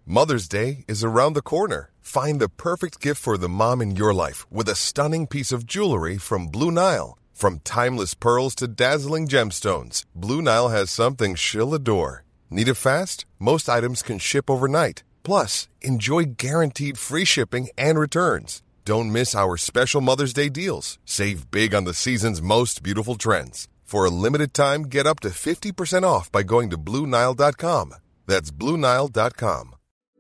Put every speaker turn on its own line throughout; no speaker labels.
Mother's Day is around the corner. Find the perfect gift for the mom in your life with a stunning piece of jewelry from Blue Nile. From timeless pearls to dazzling gemstones, Blue Nile has something she'll adore. Need it fast? Most items can ship overnight. Plus, enjoy guaranteed free shipping and returns. Don't miss our special Mother's Day deals. Save big on the season's most beautiful trends. For a limited time, get up to 50% off by going to BlueNile.com. That's BlueNile.com.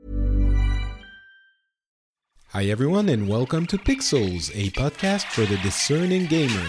Hi everyone and welcome to Pixels, a podcast for the discerning gamer.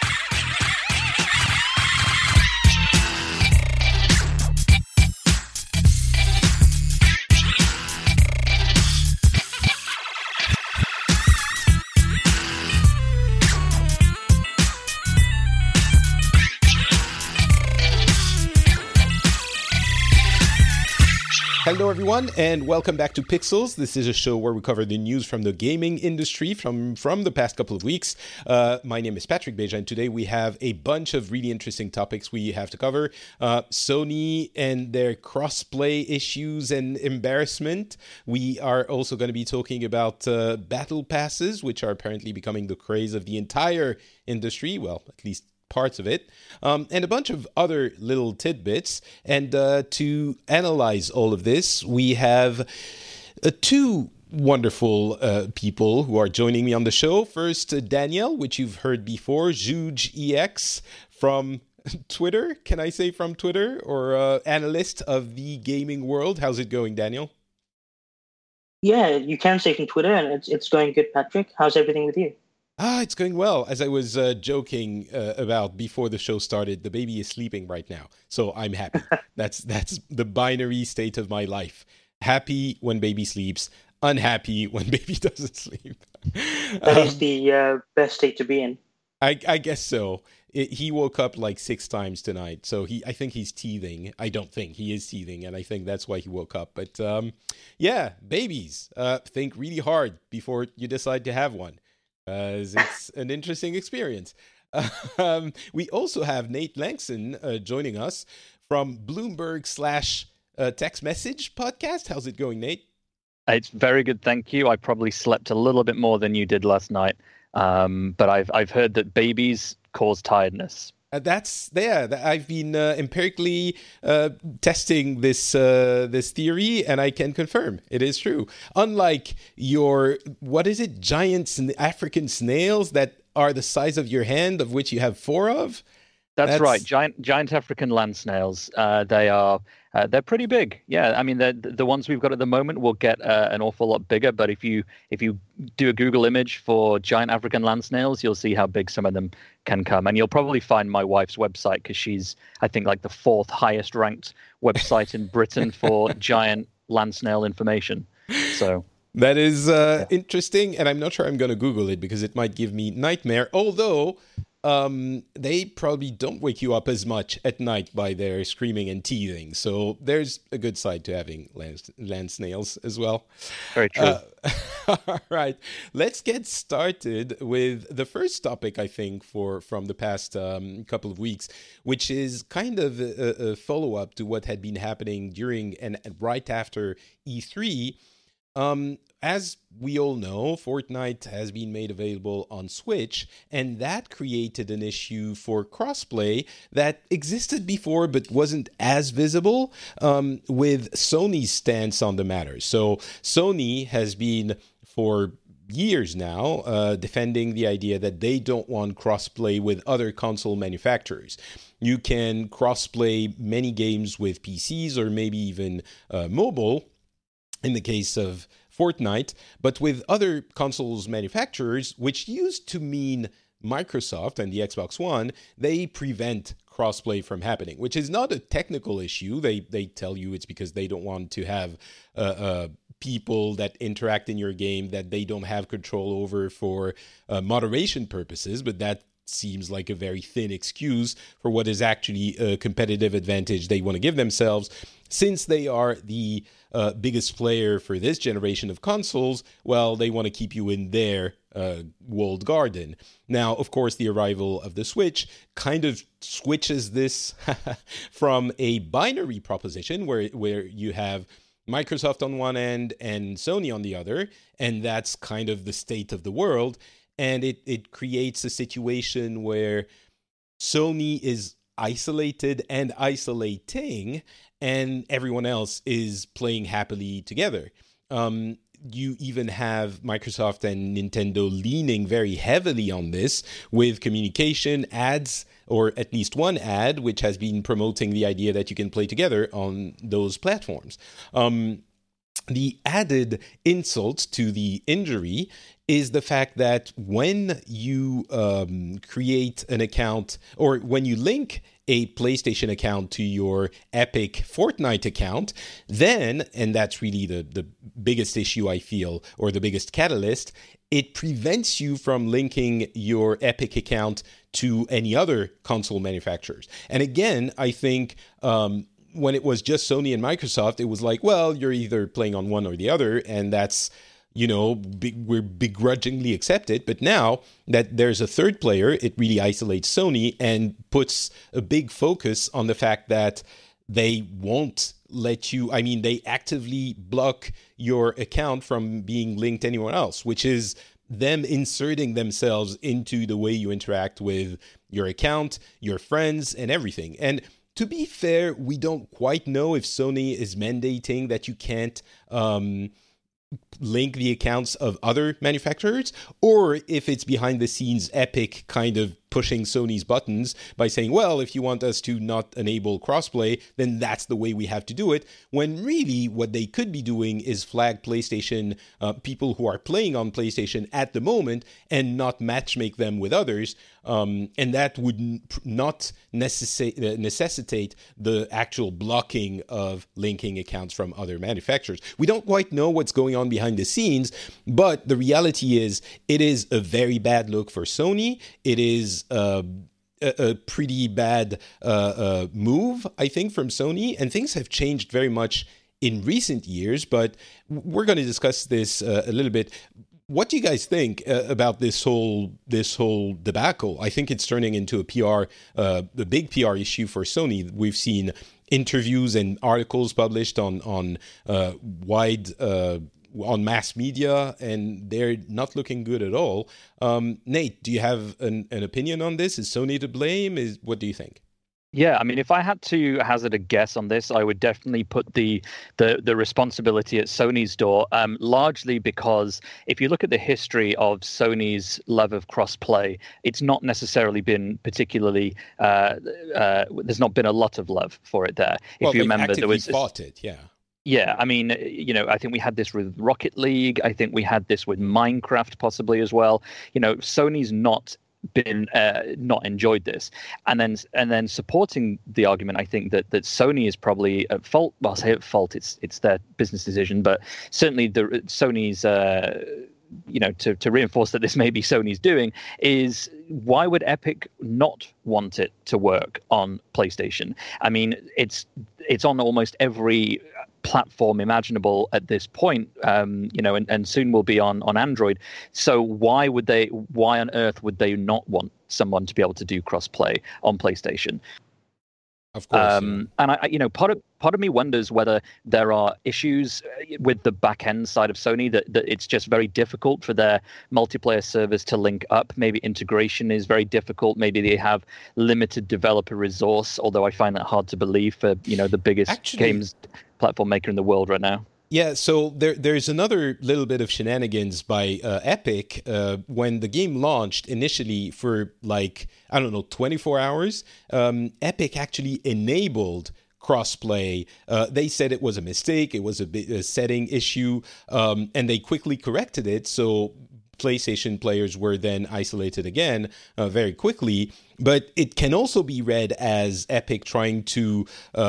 Hello everyone and welcome back to Pixels. This is a show where we cover the news from the gaming industry from the past couple of weeks. My name is Patrick Beja and today we have a bunch of really interesting topics we have to cover. Sony and their crossplay issues and embarrassment. We are also going to be talking about battle passes, which are apparently becoming the craze of the entire industry, well, at least parts of it, and a bunch of other little tidbits. And to analyze all of this, we have two wonderful people who are joining me on the show. First, Danielle, which you've heard before, ZhugeEX from Twitter. Can I say from Twitter? Or analyst of the gaming world. How's it going, Daniel?
Yeah, you can say from Twitter, and it's going good, Patrick. How's everything with you?
It's going well. As I was joking about before the show started, the baby is sleeping right now, so I'm happy. That's the binary state of my life. Happy when baby sleeps, unhappy when baby doesn't sleep.
That is the best state to be in.
I guess so. He woke up like 6 times tonight, so I think he's teething. I don't think he is teething, and I think that's why he woke up. But yeah, babies, think really hard before you decide to have one. It's an interesting experience. We also have Nate Langston joining us from Bloomberg / text message podcast. How's it going, Nate?
It's very good, thank you. I probably slept a little bit more than you did last night, but I've heard that babies cause tiredness. I've been empirically testing this theory, and I can confirm it is true. Unlike your, giant African snails that are the size of your hand, of which you have 4 of? That's right, giant African land snails. They're pretty big. Yeah, I mean the ones we've got at the moment will get an awful lot bigger. But if you do a Google image for giant African land snails, you'll see how big some of them can come. And you'll probably find my wife's website because she's, I think, like the 4th highest ranked website in Britain for giant land snail information. So
that is interesting, and I'm not sure I'm going to Google it because it might give me nightmare. Although they probably don't wake you up as much at night by their screaming and teething. So there's a good side to having land snails as well.
Very true.
All right. Let's get started with the first topic, I think, from the past couple of weeks, which is kind of a follow-up to what had been happening during and right after E3. As we all know, Fortnite has been made available on Switch, and that created an issue for crossplay that existed before but wasn't as visible with Sony's stance on the matter. So Sony has been, for years now, defending the idea that they don't want crossplay with other console manufacturers. You can crossplay many games with PCs or maybe even mobile, in the case of Fortnite, but with other consoles manufacturers, which used to mean Microsoft and the Xbox One, they prevent crossplay from happening, which is not a technical issue. They tell you it's because they don't want to have people that interact in your game that they don't have control over for moderation purposes, but that seems like a very thin excuse for what is actually a competitive advantage they want to give themselves. Since they are the biggest player for this generation of consoles, well, they want to keep you in their walled garden. Now, of course, the arrival of the Switch kind of switches this from a binary proposition where you have Microsoft on one end and Sony on the other, and that's kind of the state of the world. And it creates a situation where Sony is isolated and isolating, and everyone else is playing happily together. You even have Microsoft and Nintendo leaning very heavily on this with communication, ads, or at least one ad, which has been promoting the idea that you can play together on those platforms. The added insult to the injury is the fact that when you create an account, or when you link a PlayStation account to your Epic Fortnite account, then, and that's really the biggest issue I feel, or the biggest catalyst, it prevents you from linking your Epic account to any other console manufacturers. And again, I think when it was just Sony and Microsoft, it was like, well, you're either playing on one or the other, and that's, we're begrudgingly accept it. But now that there's a third player, it really isolates Sony and puts a big focus on the fact that they won't let you, they actively block your account from being linked to anyone else, which is them inserting themselves into the way you interact with your account, your friends, and everything. And to be fair, we don't quite know if Sony is mandating that you can't link the accounts of other manufacturers, or if it's behind the scenes Epic kind of pushing Sony's buttons by saying, well, if you want us to not enable crossplay, then that's the way we have to do it, when really what they could be doing is flag PlayStation, people who are playing on PlayStation at the moment, and not matchmake them with others, and that would not necessitate the actual blocking of linking accounts from other manufacturers. We don't quite know what's going on behind the scenes, but the reality is it is a very bad look for Sony. It is a pretty bad move, I think, from Sony, and things have changed very much in recent years, but we're going to discuss this a little bit. What do you guys think about this whole debacle? I think it's turning into a big PR issue for Sony. We've seen interviews and articles published on mass media, and they're not looking good at all. Nate, do you have an opinion on this? Is Sony to blame? What do you think?
Yeah, if I had to hazard a guess on this, I would definitely put the responsibility at Sony's door, largely because if you look at the history of Sony's love of cross-play, it's not necessarily been particularly, there's not been a lot of love for it there.
If you remember, there was fought it, yeah.
Yeah, I think we had this with Rocket League. I think we had this with Minecraft possibly as well. Sony's not enjoyed this, and then supporting the argument, I think that Sony is probably at fault. Well, I'll say at fault. It's their business decision, but certainly Sony's. To reinforce that this may be Sony's doing, is why would Epic not want it to work on PlayStation? It's on almost every platform imaginable at this point, and soon will be on Android. So why on earth would they not want someone to be able to do cross-play on PlayStation?
Of course.
And part of me wonders whether there are issues with the back end side of Sony that it's just very difficult for their multiplayer servers to link up. Maybe integration is very difficult. Maybe they have limited developer resource, although I find that hard to believe for, the biggest games platform maker in the world right now.
Yeah, so there's another little bit of shenanigans by Epic. When the game launched initially for 24 hours, Epic actually enabled crossplay. They said it was a mistake, it was a setting issue, and they quickly corrected it. So PlayStation players were then isolated again very quickly. But it can also be read as Epic trying to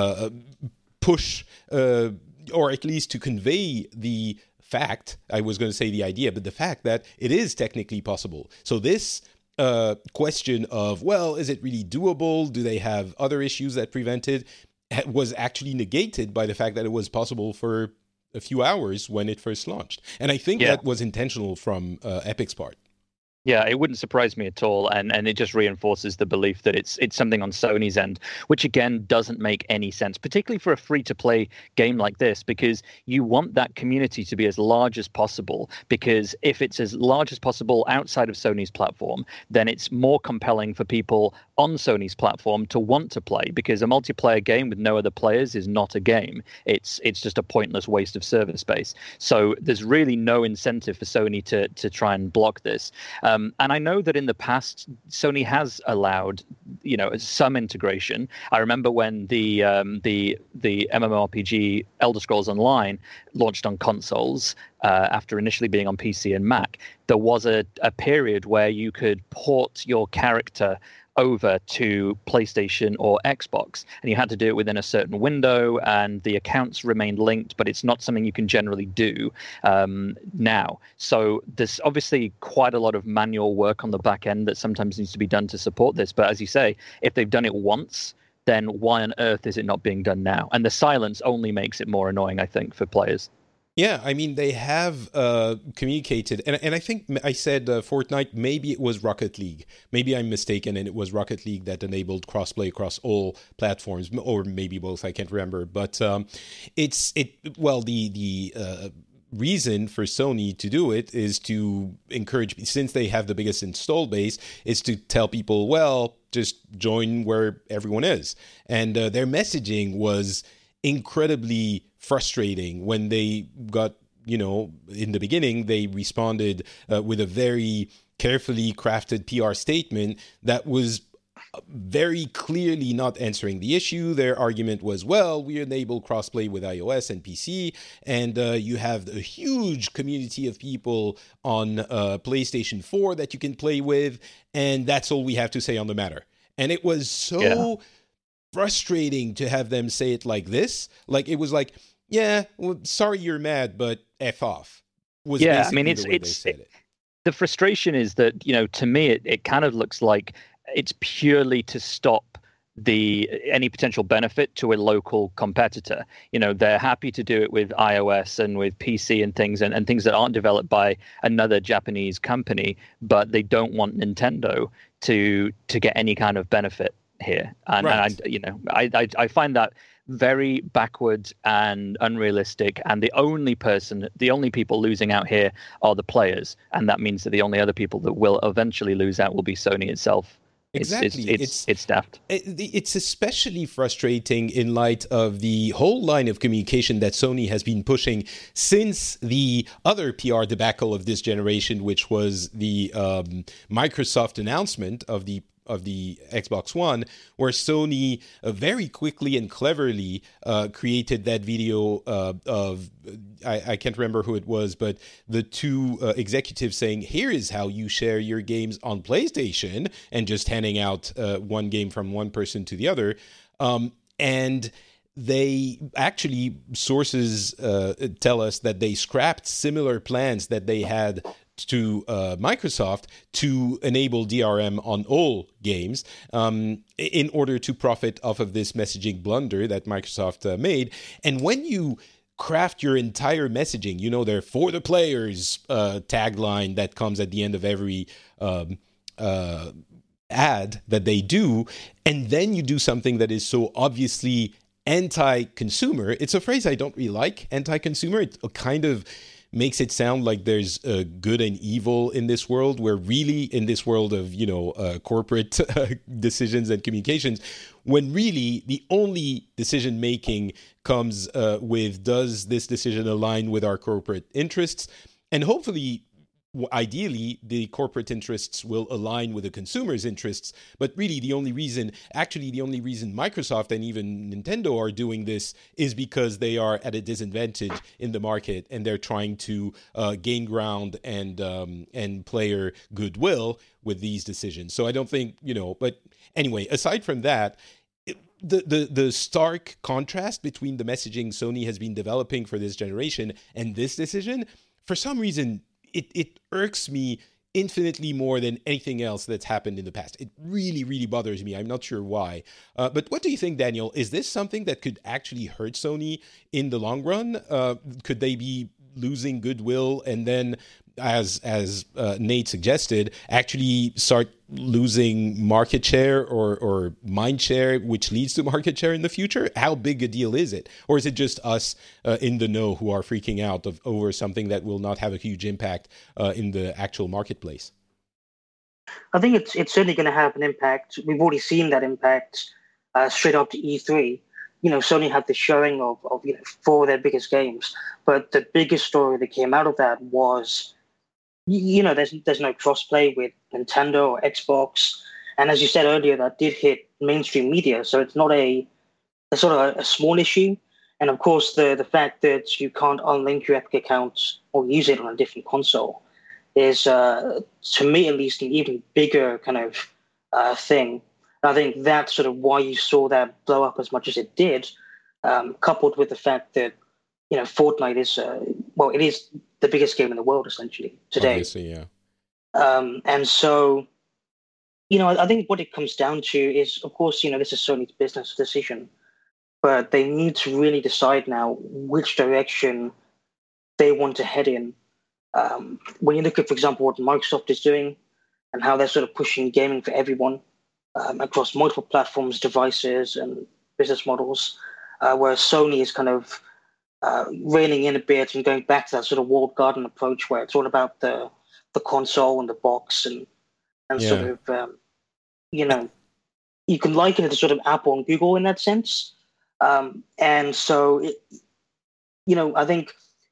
push, or at least to convey the fact, I was going to say the idea, but the fact that it is technically possible. So this question of, well, is it really doable? Do they have other issues that prevent it? Was actually negated by the fact that it was possible for a few hours when it first launched. And I think that was intentional from Epic's part.
Yeah, it wouldn't surprise me at all, and it just reinforces the belief that it's something on Sony's end, which again doesn't make any sense, particularly for a free-to-play game like this, because you want that community to be as large as possible. Because if it's as large as possible outside of Sony's platform, then it's more compelling for people on Sony's platform to want to play. Because a multiplayer game with no other players is not a game; it's just a pointless waste of server space. So there's really no incentive for Sony to try and block this. And I know that in the past, Sony has allowed, some integration. I remember when the MMORPG Elder Scrolls Online launched on consoles after initially being on PC and Mac. There was a period where you could port your character over to PlayStation or Xbox, and you had to do it within a certain window, and the accounts remained linked, but it's not something you can generally do now. So there's obviously quite a lot of manual work on the back end that sometimes needs to be done to support this. But as you say, if they've done it once, then why on earth is it not being done now? And the silence only makes it more annoying, I think, for players.
Yeah, I mean, they have communicated, and I think I said Fortnite, maybe it was Rocket League. Maybe I'm mistaken, and it was Rocket League that enabled crossplay across all platforms, or maybe both, I can't remember. But the reason for Sony to do it is to encourage, since they have the biggest install base, is to tell people, well, just join where everyone is. And their messaging was incredibly frustrating when they got, in the beginning, they responded with a very carefully crafted PR statement that was very clearly not answering the issue. Their argument was, well, we enable crossplay with iOS and PC, and you have a huge community of people on PlayStation 4 that you can play with, and that's all we have to say on the matter. And it was so frustrating to have them say it like this. Like, it was like, yeah, well, sorry you're mad, but F off. Was basically the way they said it.
The frustration is that, to me, it kind of looks like it's purely to stop any potential benefit to a local competitor. They're happy to do it with iOS and with PC and things that aren't developed by another Japanese company, but they don't want Nintendo to get any kind of benefit here. And I find that very backwards and unrealistic, and the only people losing out here are the players, and that means that the only other people that will eventually lose out will be Sony itself.
Exactly.
It's daft.
It's especially frustrating in light of the whole line of communication that Sony has been pushing since the other PR debacle of this generation, which was the Microsoft announcement of the Xbox One, where Sony very quickly and cleverly created that video of, I can't remember who it was, but the two executives saying, here is how you share your games on PlayStation, and just handing out one game from one person to the other. And they actually, sources tell us that they scrapped similar plans that they had to Microsoft to enable DRM on all games in order to profit off of this messaging blunder that Microsoft made. And when you craft your entire messaging, they're for the players tagline that comes at the end of every ad that they do, and then you do something that is so obviously anti-consumer. It's a phrase I don't really like, anti-consumer. It kind of makes it sound like there's good and evil in this world, where really in this world of, corporate decisions and communications, when really the only decision making comes with, does this decision align with our corporate interests? And hopefully, ideally, the corporate interests will align with the consumer's interests. But really, the only reason Microsoft and even Nintendo are doing this is because they are at a disadvantage in the market, and they're trying to gain ground and player goodwill with these decisions. So I don't think, but anyway, aside from that, the stark contrast between the messaging Sony has been developing for this generation and this decision, for some reason, it irks me infinitely more than anything else that's happened in the past. It really, really bothers me. I'm not sure why. But what do you think, Daniel? Is this something that could actually hurt Sony in the long run? Could they be losing goodwill and then, as Nate suggested, actually start losing market share or mind share, which leads to market share in the future? How big a deal is it? Or is it just us in the know who are freaking out over something that will not have a huge impact in the actual marketplace?
I think it's certainly going to have an impact. We've already seen that impact straight after E3. Sony had the showing of 4 of their biggest games, but the biggest story that came out of that was, there's no crossplay with Nintendo or Xbox, and as you said earlier, that did hit mainstream media, so it's not a sort of a small issue. And of course, the fact that you can't unlink your Epic account or use it on a different console is, to me at least, an even bigger kind of thing. And I think that's sort of why you saw that blow up as much as it did, coupled with the fact that Fortnite is it is the biggest game in the world essentially today.
Obviously, yeah.
And so, I think what it comes down to is, of course, this is Sony's business decision, but they need to really decide now which direction they want to head in. When you look at, for example, what Microsoft is doing and how they're sort of pushing gaming for everyone across multiple platforms, devices, and business models, whereas Sony is kind of reining in a bit and going back to that sort of walled garden approach where it's all about the console and the box and sort of, you can liken it to sort of Apple and Google in that sense. And so, I think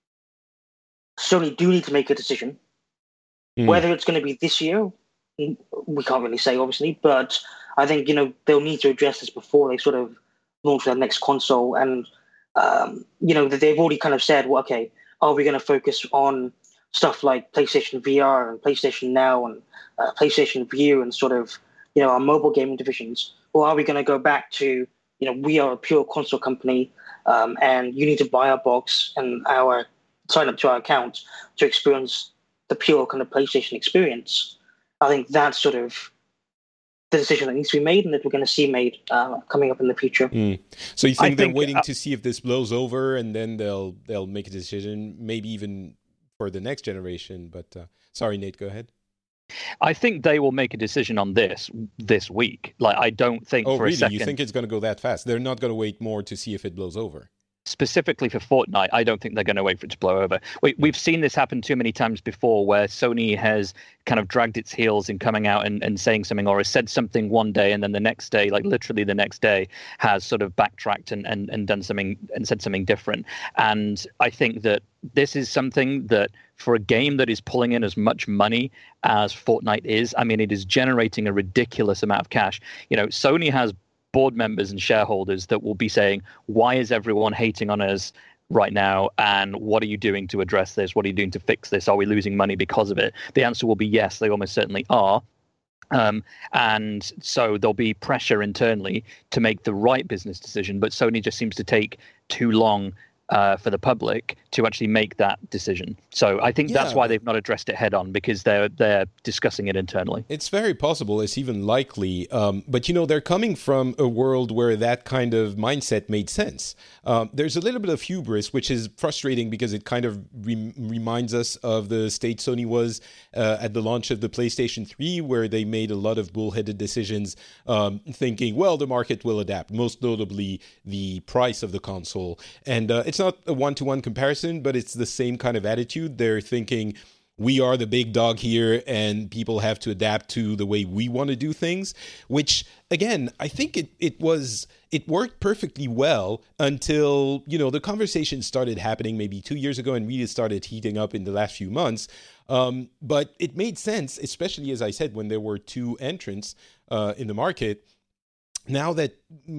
Sony do need to make a decision. Whether it's going to be this year, we can't really say, obviously, but I think, they'll need to address this before they sort of launch their next console. And, they've already kind of said, well, okay, are we going to focus on stuff like PlayStation VR and PlayStation Now and PlayStation View and sort of, our mobile gaming divisions? Or are we going to go back to, we are a pure console company and you need to buy our box and sign up to our account to experience the pure kind of PlayStation experience? I think that's sort of the decision that needs to be made and that we're going to see made coming up in the future.
So you think they're waiting to see if this blows over and then they'll make a decision, maybe even for the next generation? But sorry, Nate, go ahead.
I think they will make a decision on this week. Like, I don't think for
really?
A second.
You think it's going to go that fast? They're not going to wait more to see if it blows over?
Specifically for Fortnite, I don't think they're going to wait for it to blow over. We've seen this happen too many times before where Sony has kind of dragged its heels in coming out and saying something, or has said something one day and then the next day, like literally the next day, has sort of backtracked and done something and said something different. And I think that this is something that, for a game that is pulling in as much money as Fortnite is, I mean, it is generating a ridiculous amount of cash. Sony has board members and shareholders that will be saying, why is everyone hating on us right now? And what are you doing to address this? What are you doing to fix this? Are we losing money because of it? The answer will be yes, they almost certainly are. And so there'll be pressure internally to make the right business decision, but Sony just seems to take too long for the public to actually make that decision. So I think that's why they've not addressed it head on, because they're discussing it internally.
It's very possible. It's even likely. But, they're coming from a world where that kind of mindset made sense. There's a little bit of hubris, which is frustrating because it kind of reminds us of the state Sony was at the launch of the PlayStation 3, where they made a lot of bullheaded decisions, thinking, well, the market will adapt, most notably the price of the console. And it's not a one-to-one comparison, but it's the same kind of attitude. They're thinking, we are the big dog here and people have to adapt to the way we want to do things, which, again, I think it worked perfectly well until, the conversation started happening maybe 2 years ago and really started heating up in the last few months. But it made sense, especially, as I said, when there were two entrants in the market. Now that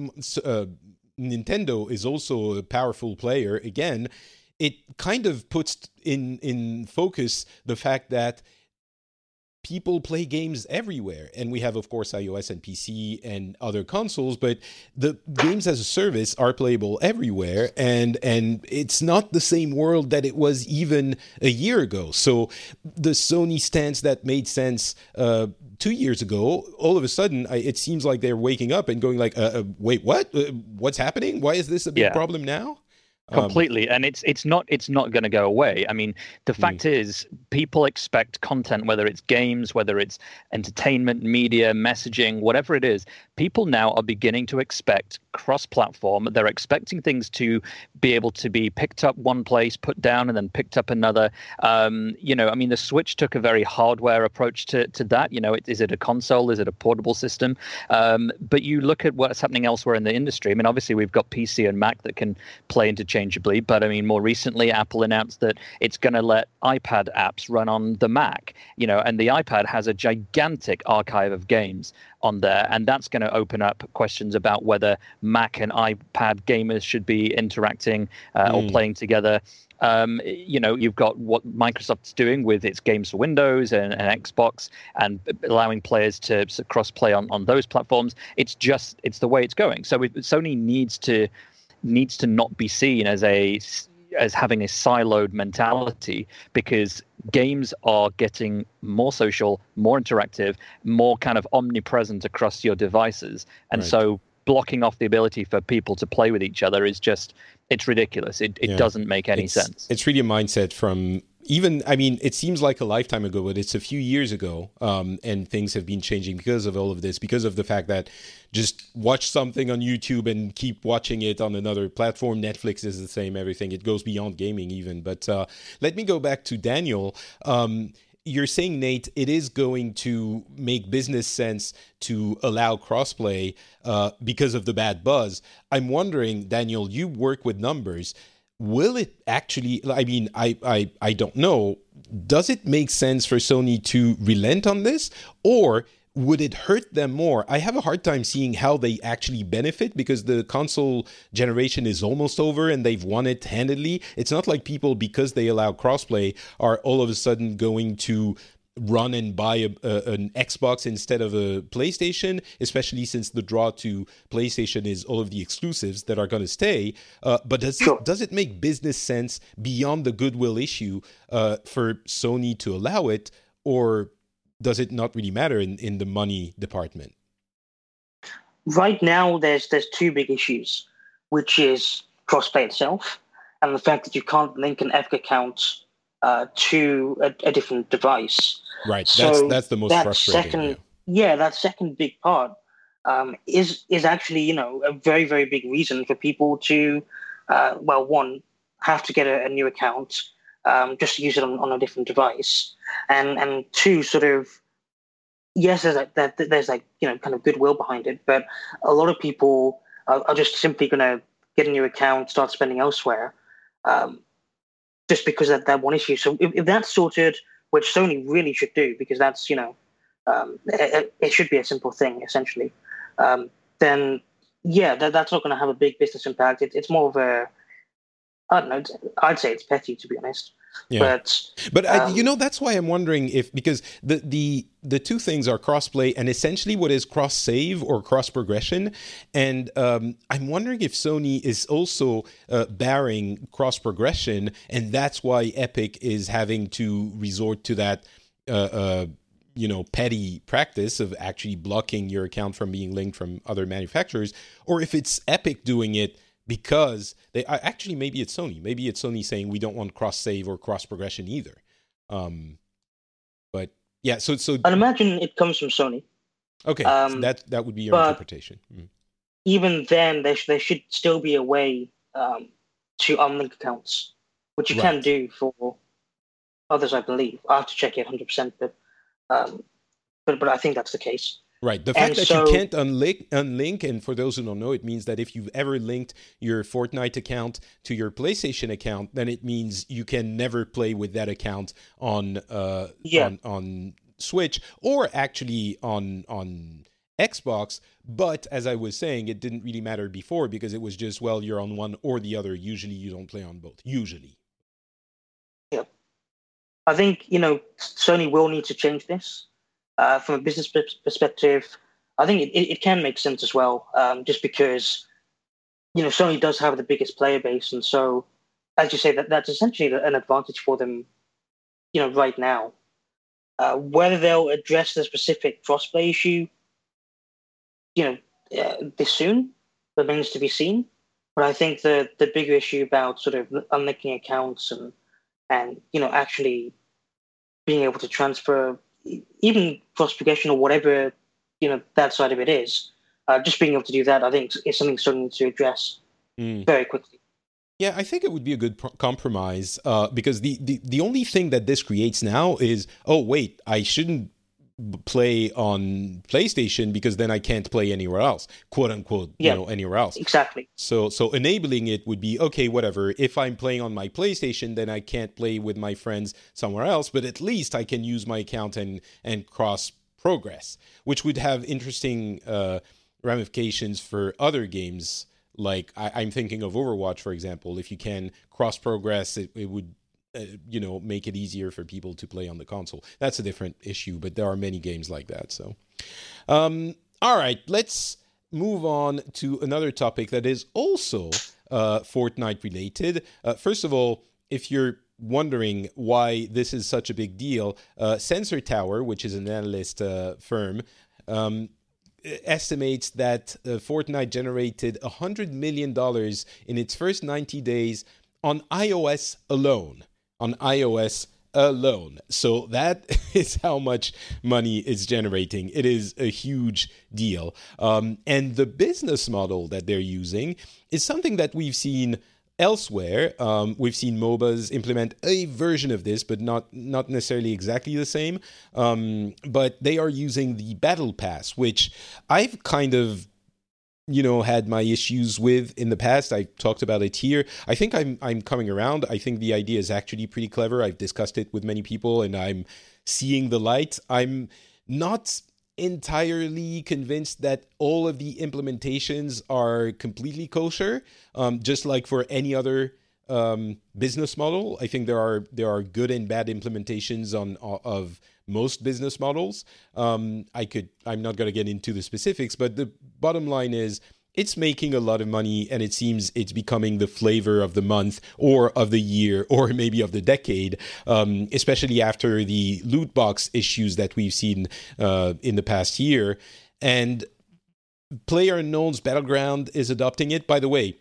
Nintendo is also a powerful player, again, it kind of puts in focus the fact that people play games everywhere. And we have, of course, iOS and PC and other consoles, but the games as a service are playable everywhere. And it's not the same world that it was even a year ago. So the Sony stance that made sense 2 years ago, all of a sudden, it seems like they're waking up and going like, wait, what? What's happening? Why is this a big problem now?
Completely, and it's not going to go away. I mean, the fact is, people expect content, whether it's games, whether it's entertainment, media, messaging, whatever it is. People now are beginning to expect cross-platform. They're expecting things to be able to be picked up one place, put down, and then picked up another. I mean, the Switch took a very hardware approach to that. Is it a console? Is it a portable system? But you look at what's happening elsewhere in the industry. I mean, obviously, we've got PC and Mac that can play interchangeably, but I mean, more recently, Apple announced that it's going to let iPad apps run on the Mac, and the iPad has a gigantic archive of games on there, and that's going to open up questions about whether Mac and iPad gamers should be interacting or playing together. You've got what Microsoft's doing with its games for Windows and Xbox, and allowing players to cross-play on those platforms. It's the way it's going. So Sony needs to not be seen as having a siloed mentality, because games are getting more social, more interactive, more kind of omnipresent across your devices. And so blocking off the ability for people to play with each other is it's ridiculous. It doesn't make any sense.
It's really a mindset from it seems like a lifetime ago, but it's a few years ago, and things have been changing because of all of this, because of the fact that just watch something on YouTube and keep watching it on another platform. Netflix is the same, everything. It goes beyond gaming even. But let me go back to Daniel. You're saying, Nate, it is going to make business sense to allow crossplay because of the bad buzz. I'm wondering, Daniel, you work with numbers. Will it actually, I don't know, does it make sense for Sony to relent on this, or would it hurt them more? I have a hard time seeing how they actually benefit, because the console generation is almost over and they've won it handedly. It's not like people, because they allow crossplay, are all of a sudden going to run and buy an Xbox instead of a PlayStation, especially since the draw to PlayStation is all of the exclusives that are going to stay. But does it make business sense beyond the goodwill issue for Sony to allow it, or does it not really matter in the money department?
Right now, there's two big issues, which is crossplay itself and the fact that you can't link an Epic account to a different device.
Right,
so
that's the most frustrating.
That second big part is actually a very, very big reason for people to one, have to get a new account just to use it on a different device, and two, sort of, yes, there's kind of goodwill behind it, but a lot of people are just simply going to get a new account, start spending elsewhere, just because of that one issue. So if that's sorted, which Sony really should do, because that's, it should be a simple thing, essentially, then, that's not going to have a big business impact. It's more of a, I don't know, I'd say it's petty, to be honest.
Yeah. But that's why I'm wondering if, because the two things are crossplay and essentially what is cross save or cross progression, and I'm wondering if Sony is also barring cross progression, and that's why Epic is having to resort to that petty practice of actually blocking your account from being linked from other manufacturers, or if it's Epic doing it because they actually, maybe it's Sony saying we don't want cross save or cross progression either. But yeah, so
I'd imagine it comes from Sony.
Okay, so that would be your interpretation.
Even then, there should still be a way to unlink accounts, which you can do for others, I believe. I have to check it 100%, but I think that's the case.
Right. The fact that you can't unlink, and for those who don't know, it means that if you've ever linked your Fortnite account to your PlayStation account, then it means you can never play with that account on Switch, or actually on Xbox. But as I was saying, it didn't really matter before, because it was just, well, you're on one or the other. Usually you don't play on both. Usually.
Yeah. I think, Sony will need to change this. From a business perspective, I think it can make sense as well, just because, Sony does have the biggest player base. And so, as you say, that's essentially an advantage for them, right now. Whether they'll address the specific crossplay issue, this soon remains to be seen. But I think the bigger issue about sort of unlinking accounts and actually being able to transfer even cross progression or whatever that side of it is, just being able to do that, I think is something Sony needs to address very quickly.
Yeah, I think it would be a good compromise because the only thing that this creates now is, oh wait, I shouldn't play on PlayStation because then I can't play anywhere else, quote unquote, anywhere else.
Exactly.
So enabling it would be, okay, whatever. If I'm playing on my PlayStation, then I can't play with my friends somewhere else, but at least I can use my account and cross progress, which would have interesting ramifications for other games. Like I'm thinking of Overwatch, for example. If you can cross progress, it would make it easier for people to play on the console. That's a different issue, but there are many games like that. So, all right, let's move on to another topic that is also Fortnite related. First of all, if you're wondering why this is such a big deal, Sensor Tower, which is an analyst firm, estimates that Fortnite generated $100 million in its first 90 days on iOS alone. So that is how much money it's generating. It is a huge deal. And the business model that they're using is something that we've seen elsewhere. We've seen MOBAs implement a version of this, but not necessarily exactly the same. But they are using the Battle Pass, which I've kind of had my issues with in the past. I talked about it here. I think I'm coming around. I think the idea is actually pretty clever. I've discussed it with many people, and I'm seeing the light. I'm not entirely convinced that all of the implementations are completely kosher. Just like for any other business model, I think there are good and bad implementations of most business models. I'm not going to get into the specifics, but the bottom line is it's making a lot of money, and it seems it's becoming the flavor of the month or of the year or maybe of the decade, especially after the loot box issues that we've seen in the past year. And PlayerUnknown's Battleground is adopting it. By the way,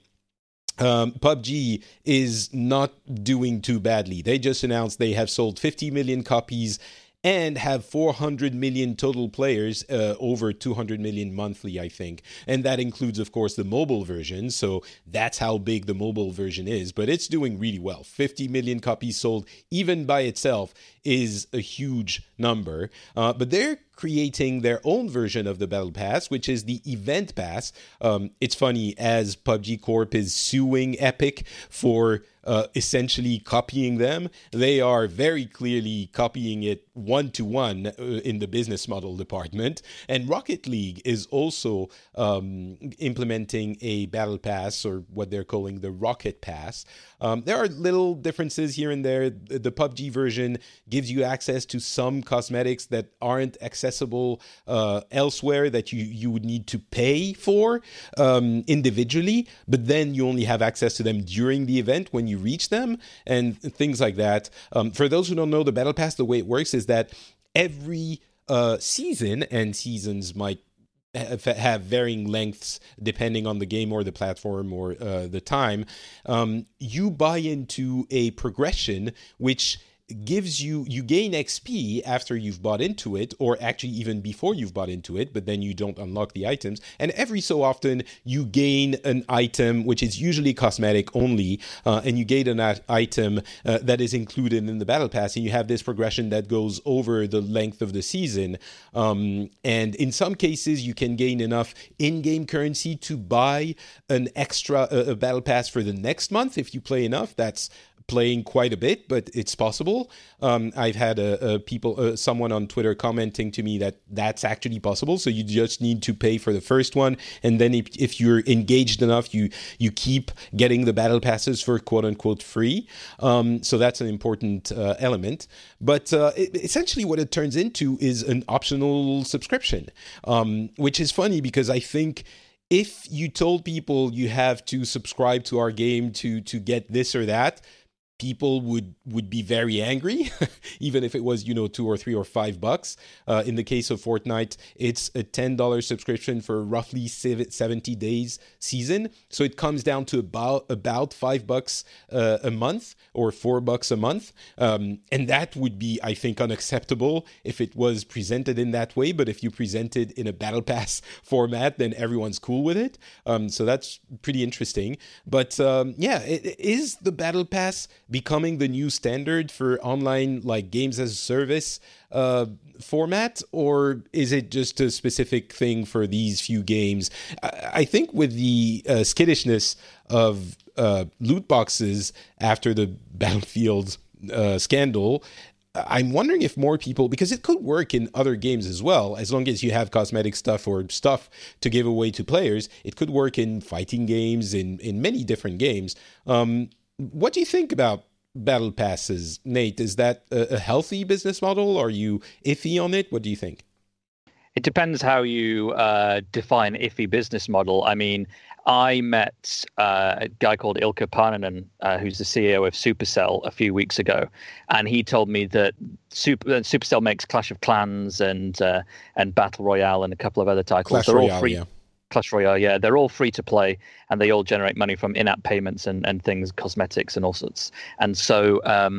PUBG is not doing too badly. They just announced they have sold 50 million copies and have 400 million total players, over 200 million monthly, I think. And that includes, of course, the mobile version. So that's how big the mobile version is. But it's doing really well. 50 million copies sold, even by itself, is a huge number. But they're creating their own version of the Battle Pass, which is the Event Pass. It's funny, as PUBG Corp is suing Epic for essentially copying them, they are very clearly copying it one-to-one in the business model department. And Rocket League is also implementing a Battle Pass, or what they're calling the Rocket Pass. There are little differences here and there. The PUBG version gives you access to some cosmetics that aren't accessible elsewhere, that you would need to pay for individually, but then you only have access to them during the event when you reach them, and things like that. For those who don't know the Battle Pass, the way it works is that every season, and seasons might have varying lengths depending on the game or the platform or the time, you buy into a progression which gives you gain XP after you've bought into it, or actually even before you've bought into it, but then you don't unlock the items. And every so often you gain an item which is usually cosmetic only, and you gain an item that is included in the Battle Pass, and you have this progression that goes over the length of the season. And in some cases you can gain enough in-game currency to buy an extra a Battle Pass for the next month if you play enough. That's playing quite a bit, but it's possible. I've had someone on Twitter commenting to me that that's actually possible. So you just need to pay for the first one, and then if you're engaged enough, you keep getting the battle passes for quote unquote free. So that's an important element. But essentially, what it turns into is an optional subscription, which is funny because I think if you told people you have to subscribe to our game to get this or that, people would be very angry, even if it was, $2 or $3 or $5. In the case of Fortnite, it's a $10 subscription for roughly 70 days season. So it comes down to about $5 a month or $4 a month. And that would be, I think, unacceptable if it was presented in that way. But if you present it in a Battle Pass format, then everyone's cool with it. So that's pretty interesting. But is the Battle Pass becoming the new standard for online like games as a service format, or is it just a specific thing for these few games? I think with the skittishness of loot boxes after the Battlefield scandal, I'm wondering if more people, because it could work in other games as well, as long as you have cosmetic stuff or stuff to give away to players, it could work in fighting games, in many different games. What do you think about battle passes, Nate? Is that a healthy business model? Are you iffy on it? What do you think?
It depends how you define iffy business model. I mean, I met a guy called Ilkka Paananen, who's the CEO of Supercell, a few weeks ago, and he told me that Supercell makes Clash of Clans and Battle Royale and a couple of other titles.
They're all free.
Yeah. Clash Royale, yeah, they're all free to play, and they all generate money from in-app payments and things, cosmetics and all sorts. And so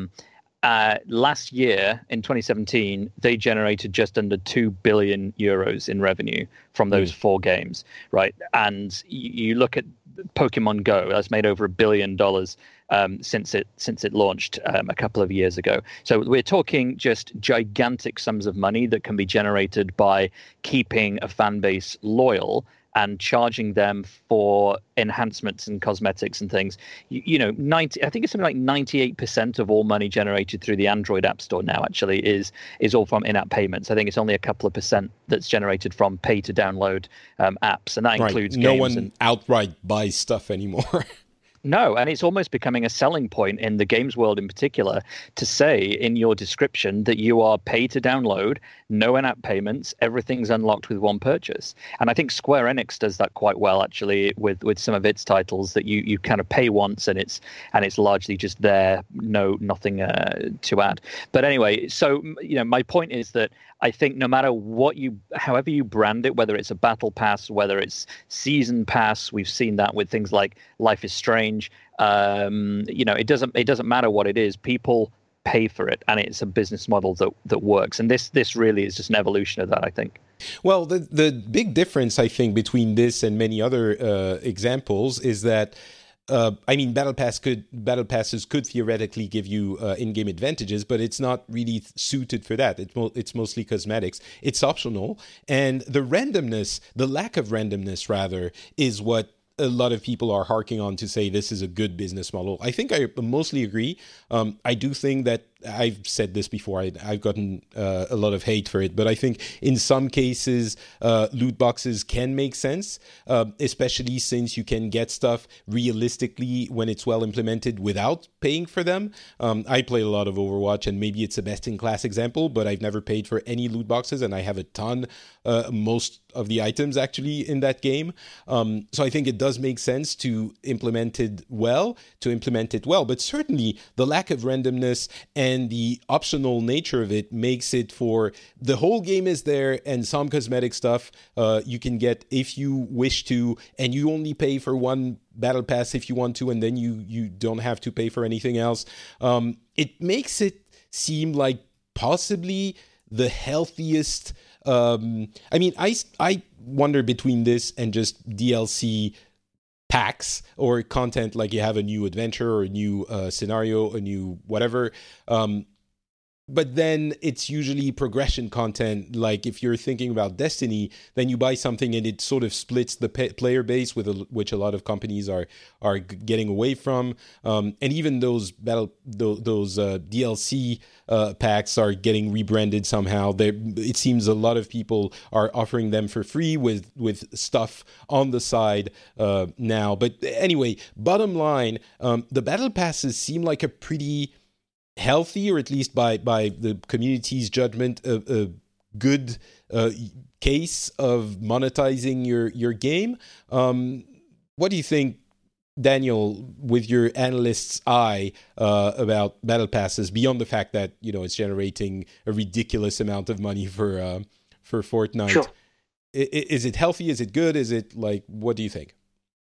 last year, in 2017, they generated just under 2 billion euros in revenue from those 4 games, right? And you look at Pokemon Go, that's made over $1 billion since it launched a couple of years ago. So we're talking just gigantic sums of money that can be generated by keeping a fan base loyal and charging them for enhancements and cosmetics and things. I think it's something like 98% of all money generated through the Android App Store now actually is all from in-app payments. I think it's only a couple of percent that's generated from pay-to-download apps, and that includes games.
No one outright buys stuff anymore.
No, and it's almost becoming a selling point in the games world in particular to say in your description that you are pay to download, no in-app payments, everything's unlocked with one purchase. And I think Square Enix does that quite well actually with some of its titles, that you kind of pay once and it's largely just there, nothing to add. But anyway, so my point is that I think no matter however you brand it, whether it's a battle pass, whether it's season pass, we've seen that with things like Life is Strange. It doesn't matter what it is. People pay for it, and it's a business model that works. And this really is just an evolution of that, I think.
Well, the big difference, I think, between this and many other examples is that battle passes could theoretically give you in-game advantages, but it's not really suited for that. It's mostly cosmetics. It's optional, and the lack of randomness, rather, is what a lot of people are harking on to say this is a good business model. I think I mostly agree. I do think that I've said this before. I've gotten a lot of hate for it, but I think in some cases, loot boxes can make sense, especially since you can get stuff realistically when it's well implemented without paying for them. I play a lot of Overwatch, and maybe it's a best-in-class example, but I've never paid for any loot boxes, and I have a ton, most of the items actually in that game. So I think it does make sense to implement it well, but certainly the lack of randomness and the optional nature of it makes it for the whole game is there, and some cosmetic stuff you can get if you wish to, and you only pay for one battle pass if you want to, and then you don't have to pay for anything else. It makes it seem like possibly the healthiest. I wonder between this and just DLC packs or content, like you have a new adventure or a new scenario, a new whatever. But then it's usually progression content. Like if you're thinking about Destiny, then you buy something and it sort of splits the player base, which a lot of companies are getting away from. And even those DLC packs are getting rebranded somehow. It seems a lot of people are offering them for free with stuff on the side now. But anyway, bottom line, the battle passes seem like a pretty healthy, or at least by the community's judgment, a good case of monetizing your game. What do you think, Daniel, with your analyst's eye about battle passes, beyond the fact that it's generating a ridiculous amount of money for Fortnite,
sure.
Is it healthy? Is it good? Is it what do you think?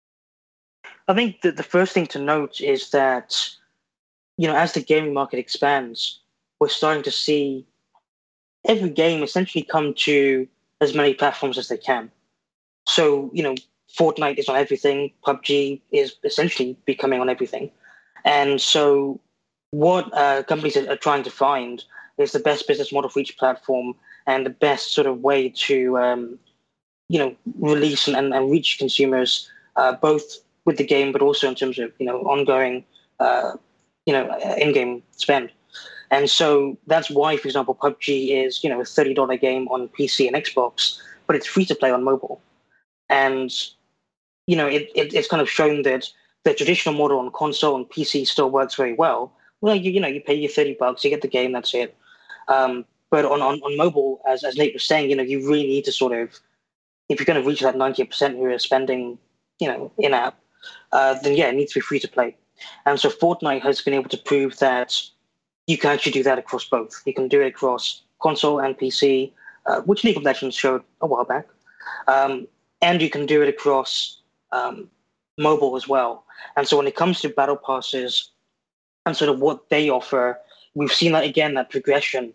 I think that the first thing to note is that, as the gaming market expands, we're starting to see every game essentially come to as many platforms as they can. So, Fortnite is on everything. PUBG is essentially becoming on everything. And so what companies are trying to find is the best business model for each platform and the best sort of way to, release and reach consumers, both with the game, but also in terms of, ongoing, in-game spend. And so that's why, for example, PUBG is, a $30 game on PC and Xbox, but it's free to play on mobile. And, it's kind of shown that the traditional model on console and PC still works very well. Well, you pay your $30, you get the game, that's it. But on mobile, as Nate was saying, you really need to sort of, if you're going to reach that 90% who are spending, in-app, then yeah, it needs to be free to play. And so Fortnite has been able to prove that you can actually do that across both. You can do it across console and PC, which League of Legends showed a while back. And you can do it across mobile as well. And so when it comes to battle passes and sort of what they offer, we've seen that again, that progression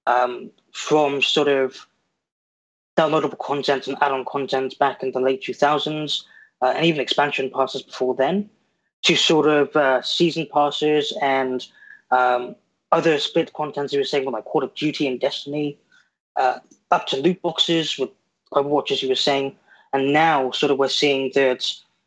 from sort of downloadable content and add-on content back in the late 2000s, and even expansion passes before then, to sort of season passes and other split content, as you were saying, like Call of Duty and Destiny, up to loot boxes with Overwatch, as you were saying. And now sort of we're seeing that,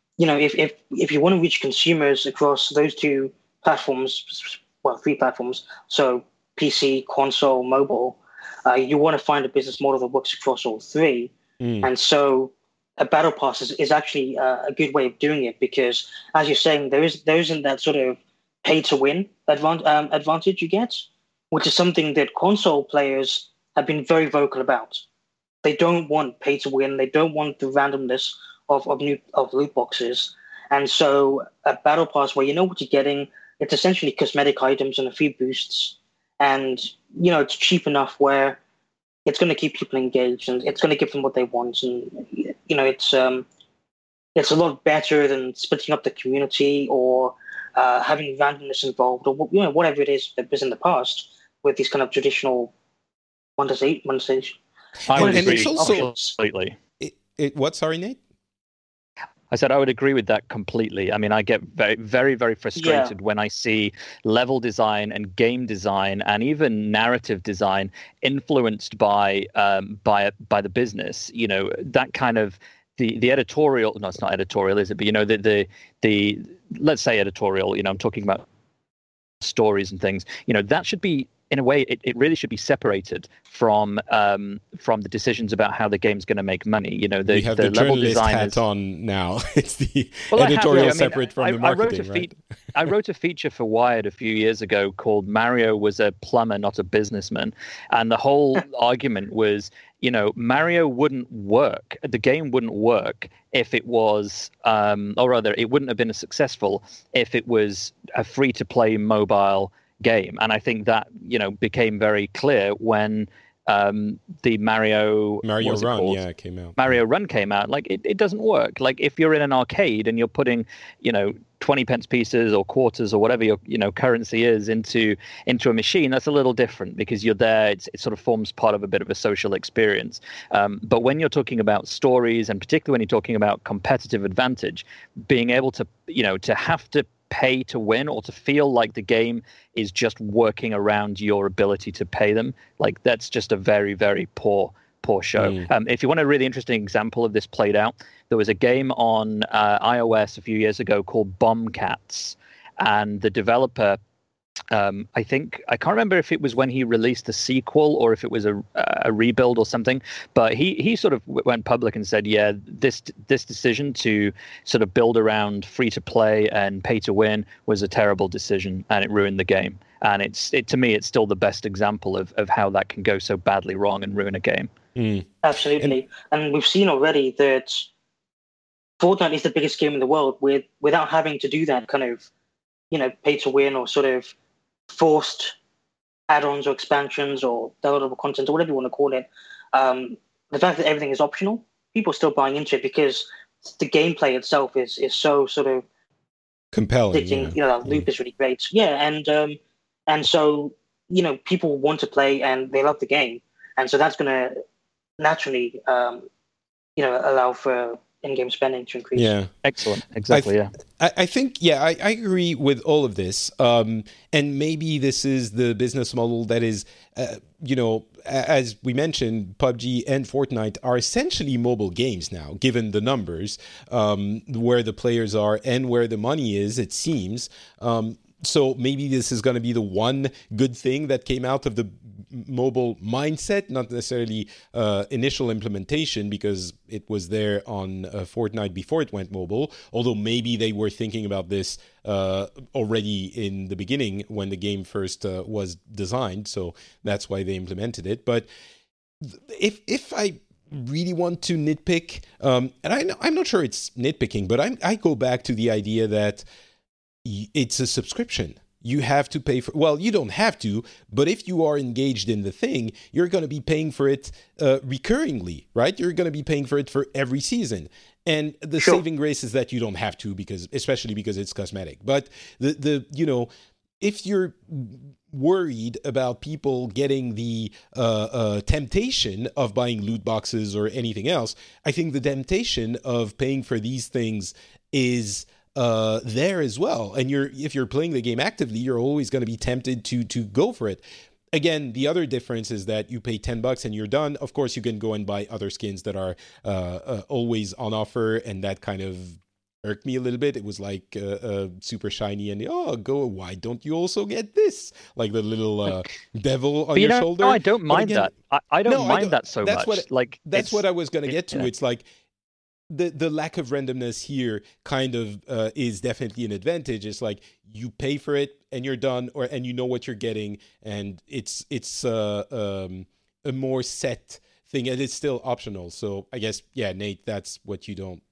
if you want to reach consumers across those two platforms, well, three platforms, so PC, console, mobile, you want to find a business model that works across all three. And so a battle pass is actually a good way of doing it, because as you're saying, there isn't that sort of pay to win advantage you get, which is something that console players have been very vocal about. They don't want pay to win. They don't want the randomness of loot boxes. And so a battle pass where you know what you're getting, it's essentially cosmetic items and a few boosts. And, it's cheap enough where it's going to keep people engaged and it's going to give them what they want. And, it's a lot better than splitting up the community or having randomness involved, or whatever it is that was in the past with these kind of traditional monetization.
I would agree completely.
What? Sorry, Nate?
I said I would agree with that completely. I mean, I get very, very, very frustrated when I see level design and game design and even narrative design influenced by the business. That kind of the editorial. No, it's not editorial, is it? But the let's say editorial. I'm talking about stories and things. That should be, in a way, it really should be separated from the decisions about how the game's going to make money.
We have the journalist hat on now. It's the editorial separate from the marketing, right?
I wrote a feature for Wired a few years ago called "Mario was a plumber, not a businessman," and the whole argument was, Mario wouldn't work. The game wouldn't work if it was, or rather, it wouldn't have been as successful if it was a free-to-play mobile game. And I think that became very clear when the Mario Run
came out.
Mario Run came out. Like it doesn't work. Like if you're in an arcade and you're putting 20 pence pieces or quarters or whatever your currency is into a machine, that's a little different because you're there. It sort of forms part of a bit of a social experience. But when you're talking about stories, and particularly when you're talking about competitive advantage, being able to to have to pay to win or to feel like the game is just working around your ability to pay them, like that's just a very, very poor show. If you want a really interesting example of this played out, there was a game on iOS a few years ago called Bombcats, and the developer, I can't remember if it was when he released the sequel or if it was a rebuild or something, but he sort of went public and said, yeah, this decision to sort of build around free to play and pay to win was a terrible decision and it ruined the game. And to me, it's still the best example of how that can go so badly wrong and ruin a game.
Absolutely. And we've seen already that Fortnite is the biggest game in the world without having to do that kind of, pay to win or sort of forced add-ons or expansions or downloadable content or whatever you want to call it. The fact that everything is optional, people are still buying into it because the gameplay itself is so sort of
compelling.
That loop is really great. Yeah, and so people want to play and they love the game, and so that's going to naturally allow for in-game spending to increase.
Yeah,
excellent. Exactly.
I think I agree with all of this. And maybe this is the business model that is, as we mentioned, PUBG and Fortnite are essentially mobile games now, given the numbers, where the players are and where the money is, it seems. So maybe this is going to be the one good thing that came out of the mobile mindset, not necessarily initial implementation, because it was there on Fortnite before it went mobile, although maybe they were thinking about this already in the beginning when the game first was designed, so that's why they implemented it. But if I really want to nitpick, and I'm not sure it's nitpicking, but I go back to the idea that it's a subscription. You have to pay for, well, you don't have to, but if you are engaged in the thing, you're going to be paying for it recurringly, right? You're going to be paying for it for every season. And the saving grace is that you don't have to, especially because it's cosmetic. But if you're worried about people getting the temptation of buying loot boxes or anything else, I think the temptation of paying for these things is there as well. And if you're playing the game actively, you're always going to be tempted to go for it. Again, the other difference is that you pay $10 and you're done. Of course, you can go and buy other skins that are always on offer, and that kind of irked me a little bit. It was like super shiny, and why don't you also get this? Like the little devil on your shoulder.
No, I don't mind that. I don't mind that so much.
That's what I was going to get to. It's like the lack of randomness here kind of is definitely an advantage. It's like you pay for it and you're done, and you know what you're getting, and it's a more set thing, and it's still optional. So I guess, Nate, that's what you don't.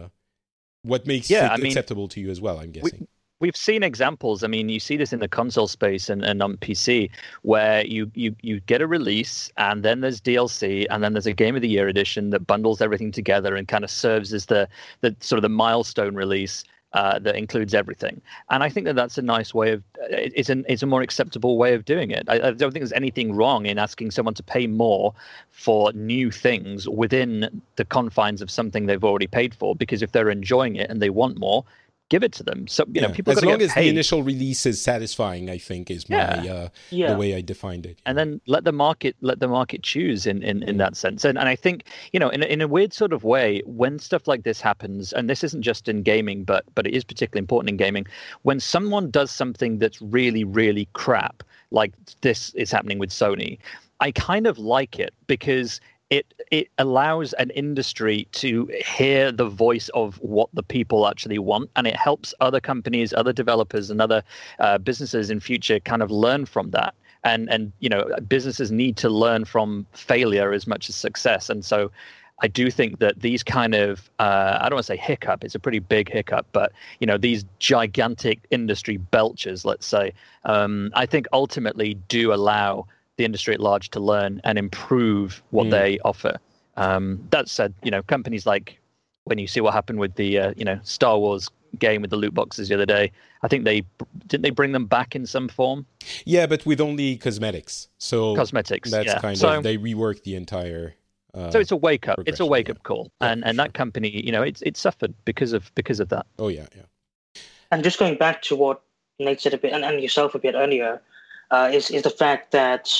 What makes it acceptable to you as well, I'm guessing.
We've seen examples. I mean, you see this in the console space and on PC, where you get a release, and then there's DLC, and then there's a Game of the Year edition that bundles everything together and kind of serves as the sort of the milestone release that includes everything. And I think that's a nice way of it's a more acceptable way of doing it. I don't think there's anything wrong in asking someone to pay more for new things within the confines of something they've already paid for, because if they're enjoying it and they want more, give it to them. So people
as long as the initial release is satisfying, I think is my the way I defined it.
And then let the market choose in that sense. And I think in a weird sort of way, when stuff like this happens, and this isn't just in gaming, but it is particularly important in gaming, when someone does something that's really, really crap, like this is happening with Sony, I kind of like it, because it allows an industry to hear the voice of what the people actually want, and it helps other companies, other developers, and other businesses in future kind of learn from that. And businesses need to learn from failure as much as success. And so I do think that these kind of I don't want to say hiccup, it's a pretty big hiccup, but these gigantic industry belchers, let's say, I think ultimately do allow the industry at large to learn and improve what they offer. That said, companies like, when you see what happened with the Star Wars game with the loot boxes the other day, I think didn't they bring them back in some form?
Yeah, but with only cosmetics. So
cosmetics.
That's kind of, they reworked the entire.
So it's a wake up. It's a wake up call, and that company, it suffered because of that.
Oh yeah.
And just going back to what Nate said a bit, and yourself a bit earlier. Is the fact that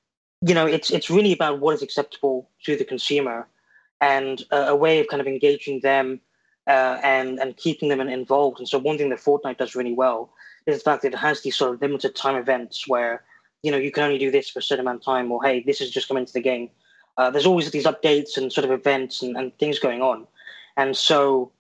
it's really about what is acceptable to the consumer, and a way of kind of engaging them and keeping them involved. And so one thing that Fortnite does really well is the fact that it has these sort of limited time events where you can only do this for a certain amount of time, or hey, this is just coming into the game. There's always these updates and sort of events and things going on, and so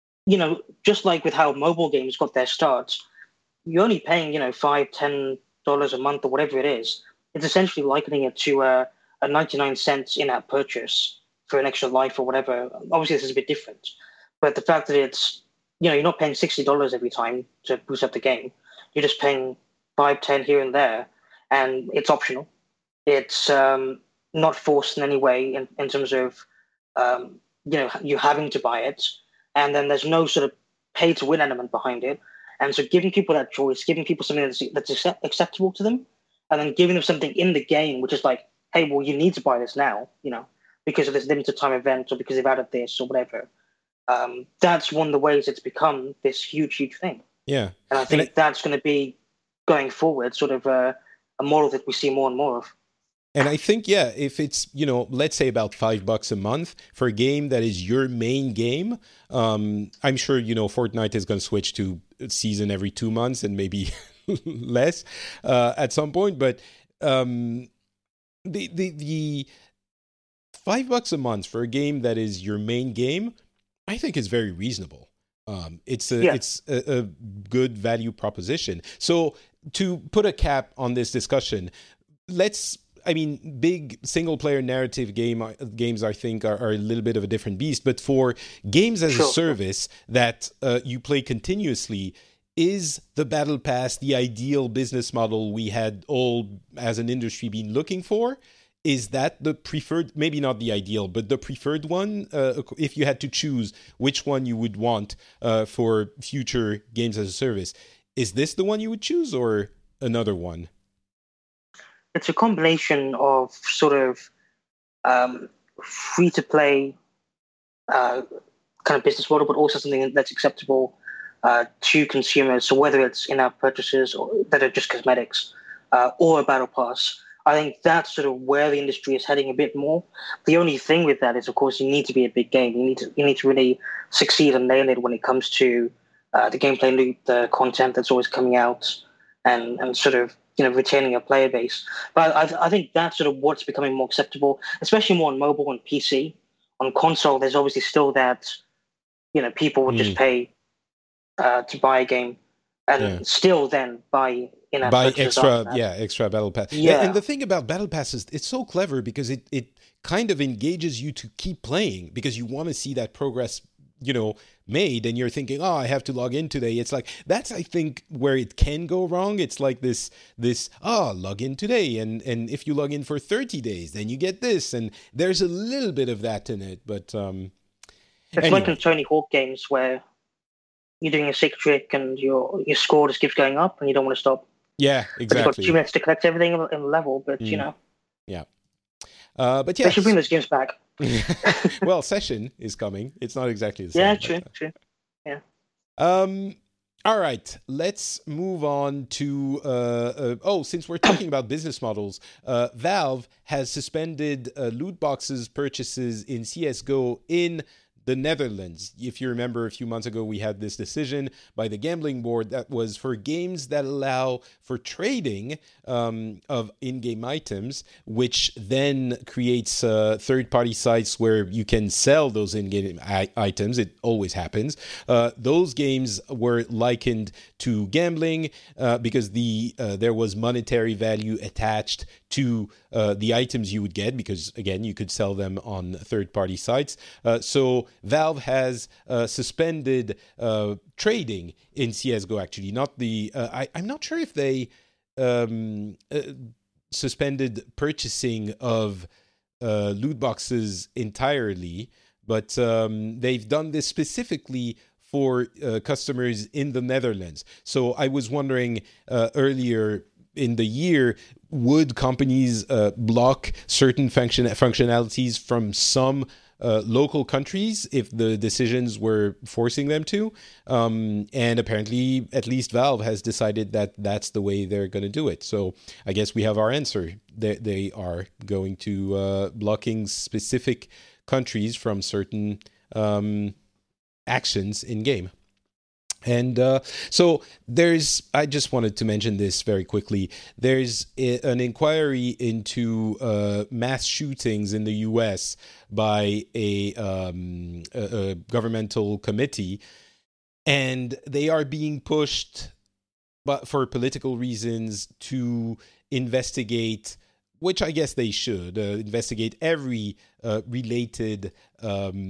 just like with how mobile games got their start, you're only paying $5-10 a month or whatever it is. It's essentially likening it to a 99 cents in-app purchase for an extra life or whatever. Obviously, this is a bit different, But the fact that it's, you're not paying $60 every time to boost up the game. You're just paying 5, 10 here and there, and it's optional. It's not forced in any way in terms of, you having to buy it. And then there's no sort of pay to win element behind it. And so giving people that choice, giving people something that's acceptable to them, and then giving them something in the game, which is like, hey, well, you need to buy this now, because of this limited time event or because they've added this or whatever. That's one of the ways it's become this huge, huge thing.
Yeah.
And I think that's going to be, going forward, sort of a model that we see more and more of.
And I think, if it's, let's say about $5 a month for a game that is your main game, I'm sure, Fortnite is going to switch to season every 2 months and maybe less at some point. But the $5 a month for a game that is your main game, I think is very reasonable. It's a good value proposition. So to put a cap on this discussion, big single-player narrative games, I think, are a little bit of a different beast. But for games as a service that you play continuously, is the Battle Pass the ideal business model we had all, as an industry, been looking for? Is that the preferred, maybe not the ideal, but the preferred one? If you had to choose which one you would want for future games as a service, is this the one you would choose or another one?
It's a combination of sort of free-to-play kind of business model, but also something that's acceptable to consumers. So whether it's in-app purchases or that are just cosmetics or a battle pass, I think that's sort of where the industry is heading a bit more. The only thing with that is, of course, you need to be a big game. You need to really succeed and nail it when it comes to the gameplay loop, the content that's always coming out, and sort of retaining a player base. But I think that's sort of what's becoming more acceptable, especially more on mobile and PC. On console, there's obviously still that, people would just pay to buy a game and still then buy
extra Battle Pass.
Yeah.
And the thing about Battle Pass is it's so clever because it kind of engages you to keep playing because you want to see that progress, made, and you're thinking, oh, I have to log in today. It's like, that's, I think, where it can go wrong. It's like this, log in today. And if you log in for 30 days, then you get this. And there's a little bit of that in it. But
it's like in Tony Hawk games where you're doing a sick trick and your score just keeps going up and you don't want to stop.
Yeah, exactly.
But you've got 2 minutes to collect everything in the level, but
Yeah.
They should bring those games back.
Well, Session is coming. It's not exactly the same.
Yeah, true. Yeah.
All right, let's move on to... since we're talking about business models, Valve has suspended loot boxes purchases in CSGO in the Netherlands. If you remember, a few months ago, we had this decision by the gambling board that was for games that allow for trading of in-game items, which then creates third-party sites where you can sell those in-game items. It always happens. Those games were likened to gambling because there was monetary value attached to the items you would get because, again, you could sell them on third-party sites. So Valve has suspended trading in CSGO, actually. Not the... I'm not sure if they suspended purchasing of loot boxes entirely, but they've done this specifically for customers in the Netherlands. So I was wondering earlier in the year, would companies block certain functionalities from some local countries if the decisions were forcing them to? And apparently, at least Valve has decided that that's the way they're going to do it. So I guess we have our answer. They are going to blocking specific countries from certain actions in game. And so I just wanted to mention this very quickly. There's an inquiry into mass shootings in the U.S. by a governmental committee, and they are being pushed for political reasons to investigate, which I guess they should, investigate every related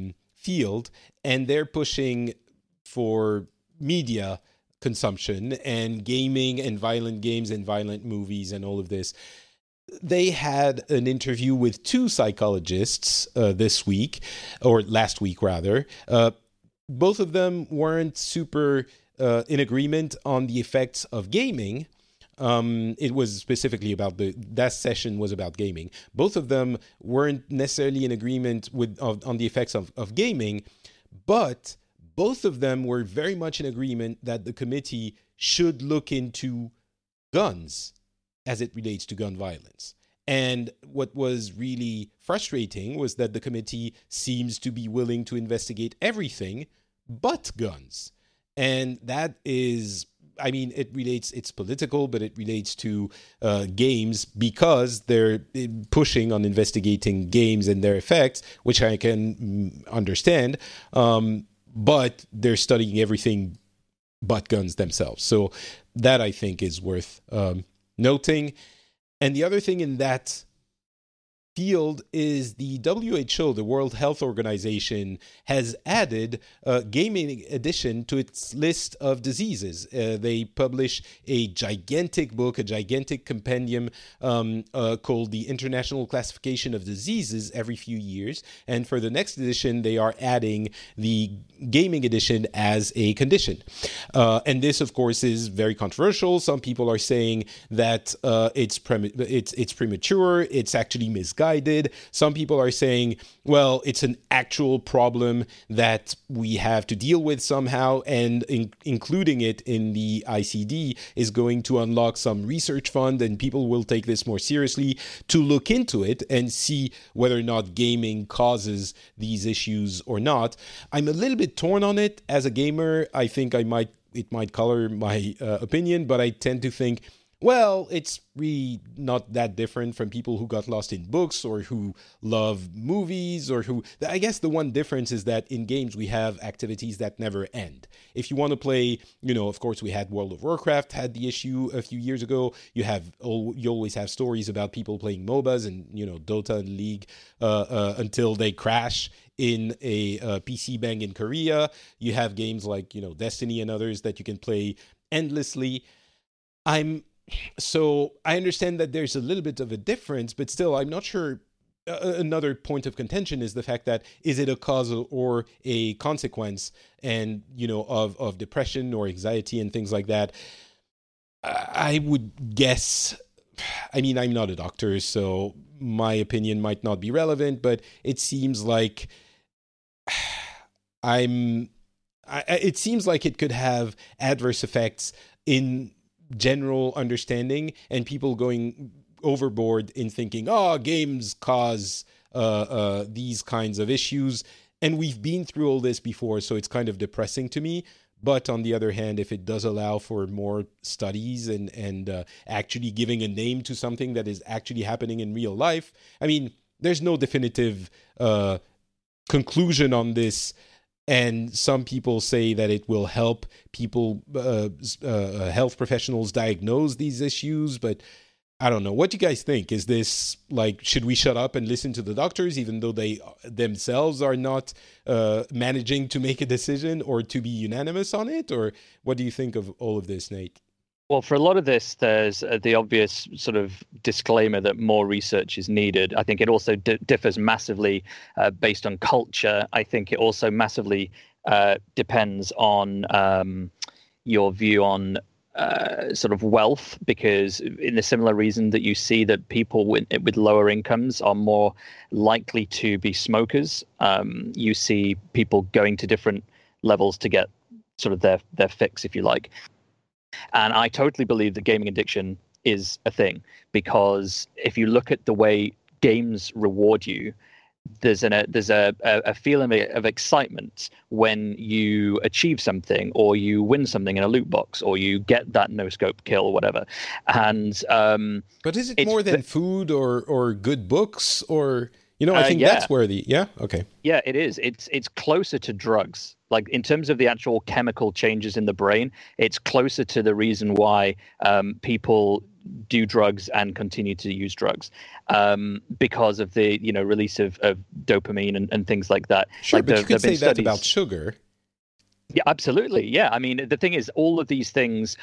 field, and they're pushing for media consumption and gaming and violent games and violent movies and all of this. They had an interview with two psychologists this week, or last week rather. Both of them weren't super in agreement on the effects of gaming. It was specifically about that session was about gaming. Both of them weren't necessarily in agreement on the effects of gaming, but both of them were very much in agreement that the committee should look into guns as it relates to gun violence. And what was really frustrating was that the committee seems to be willing to investigate everything but guns. And that is, I mean, it's political, but it relates to games because they're pushing on investigating games and their effects, which I can understand. But they're studying everything but guns themselves. So that, I think, is worth noting. And the other thing in that field is the WHO, the World Health Organization, has added a gaming edition to its list of diseases. They publish a gigantic book, a gigantic compendium called the International Classification of Diseases every few years. And for the next edition, they are adding the gaming edition as a condition. And this, of course, is very controversial. Some people are saying that it's premature, it's actually misguided. Some people are saying, well, it's an actual problem that we have to deal with somehow, and including it in the ICD is going to unlock some research fund, and people will take this more seriously to look into it and see whether or not gaming causes these issues or not. I'm a little bit torn on it. As a gamer, I think it might color my opinion, but I tend to think, well, it's really not that different from people who got lost in books or who love movies or who... I guess the one difference is that in games we have activities that never end. If you want to play, of course we had World of Warcraft had the issue a few years ago. You always have stories about people playing MOBAs and, Dota and League until they crash in a PC bang in Korea. You have games like, Destiny and others that you can play endlessly. So I understand that there's a little bit of a difference, but still, I'm not sure. Another point of contention is the fact that is it a cause or a consequence, and of depression or anxiety and things like that. I would guess. I mean, I'm not a doctor, so my opinion might not be relevant, but it seems like it seems like it could have adverse effects in general understanding, and people going overboard in thinking, games cause these kinds of issues. And we've been through all this before, so it's kind of depressing to me. But on the other hand, if it does allow for more studies and actually giving a name to something that is actually happening in real life, I mean, there's no definitive conclusion on this. And some people say that it will help people, health professionals diagnose these issues. But I don't know. What do you guys think? Is this should we shut up and listen to the doctors, even though they themselves are not managing to make a decision or to be unanimous on it? Or what do you think of all of this, Nate?
Well, for a lot of this, there's the obvious sort of disclaimer that more research is needed. I think it also differs massively based on culture. I think it also massively depends on your view on sort of wealth, because in the similar reason that you see that people with lower incomes are more likely to be smokers, you see people going to different levels to get sort of their fix, if you like. And I totally believe that gaming addiction is a thing, because if you look at the way games reward you, there's a feeling of excitement when you achieve something, or you win something in a loot box, or you get that no scope kill or whatever. And
but is it more than food or good books, or I think that's where
Yeah, it is. It's closer to drugs. Like in terms of the actual chemical changes in the brain, it's closer to the reason why people do drugs and continue to use drugs, because of the release of dopamine and things like that.
Sure,
like
but you could say that about sugar.
Yeah, absolutely. Yeah, I mean, the thing is, all of these things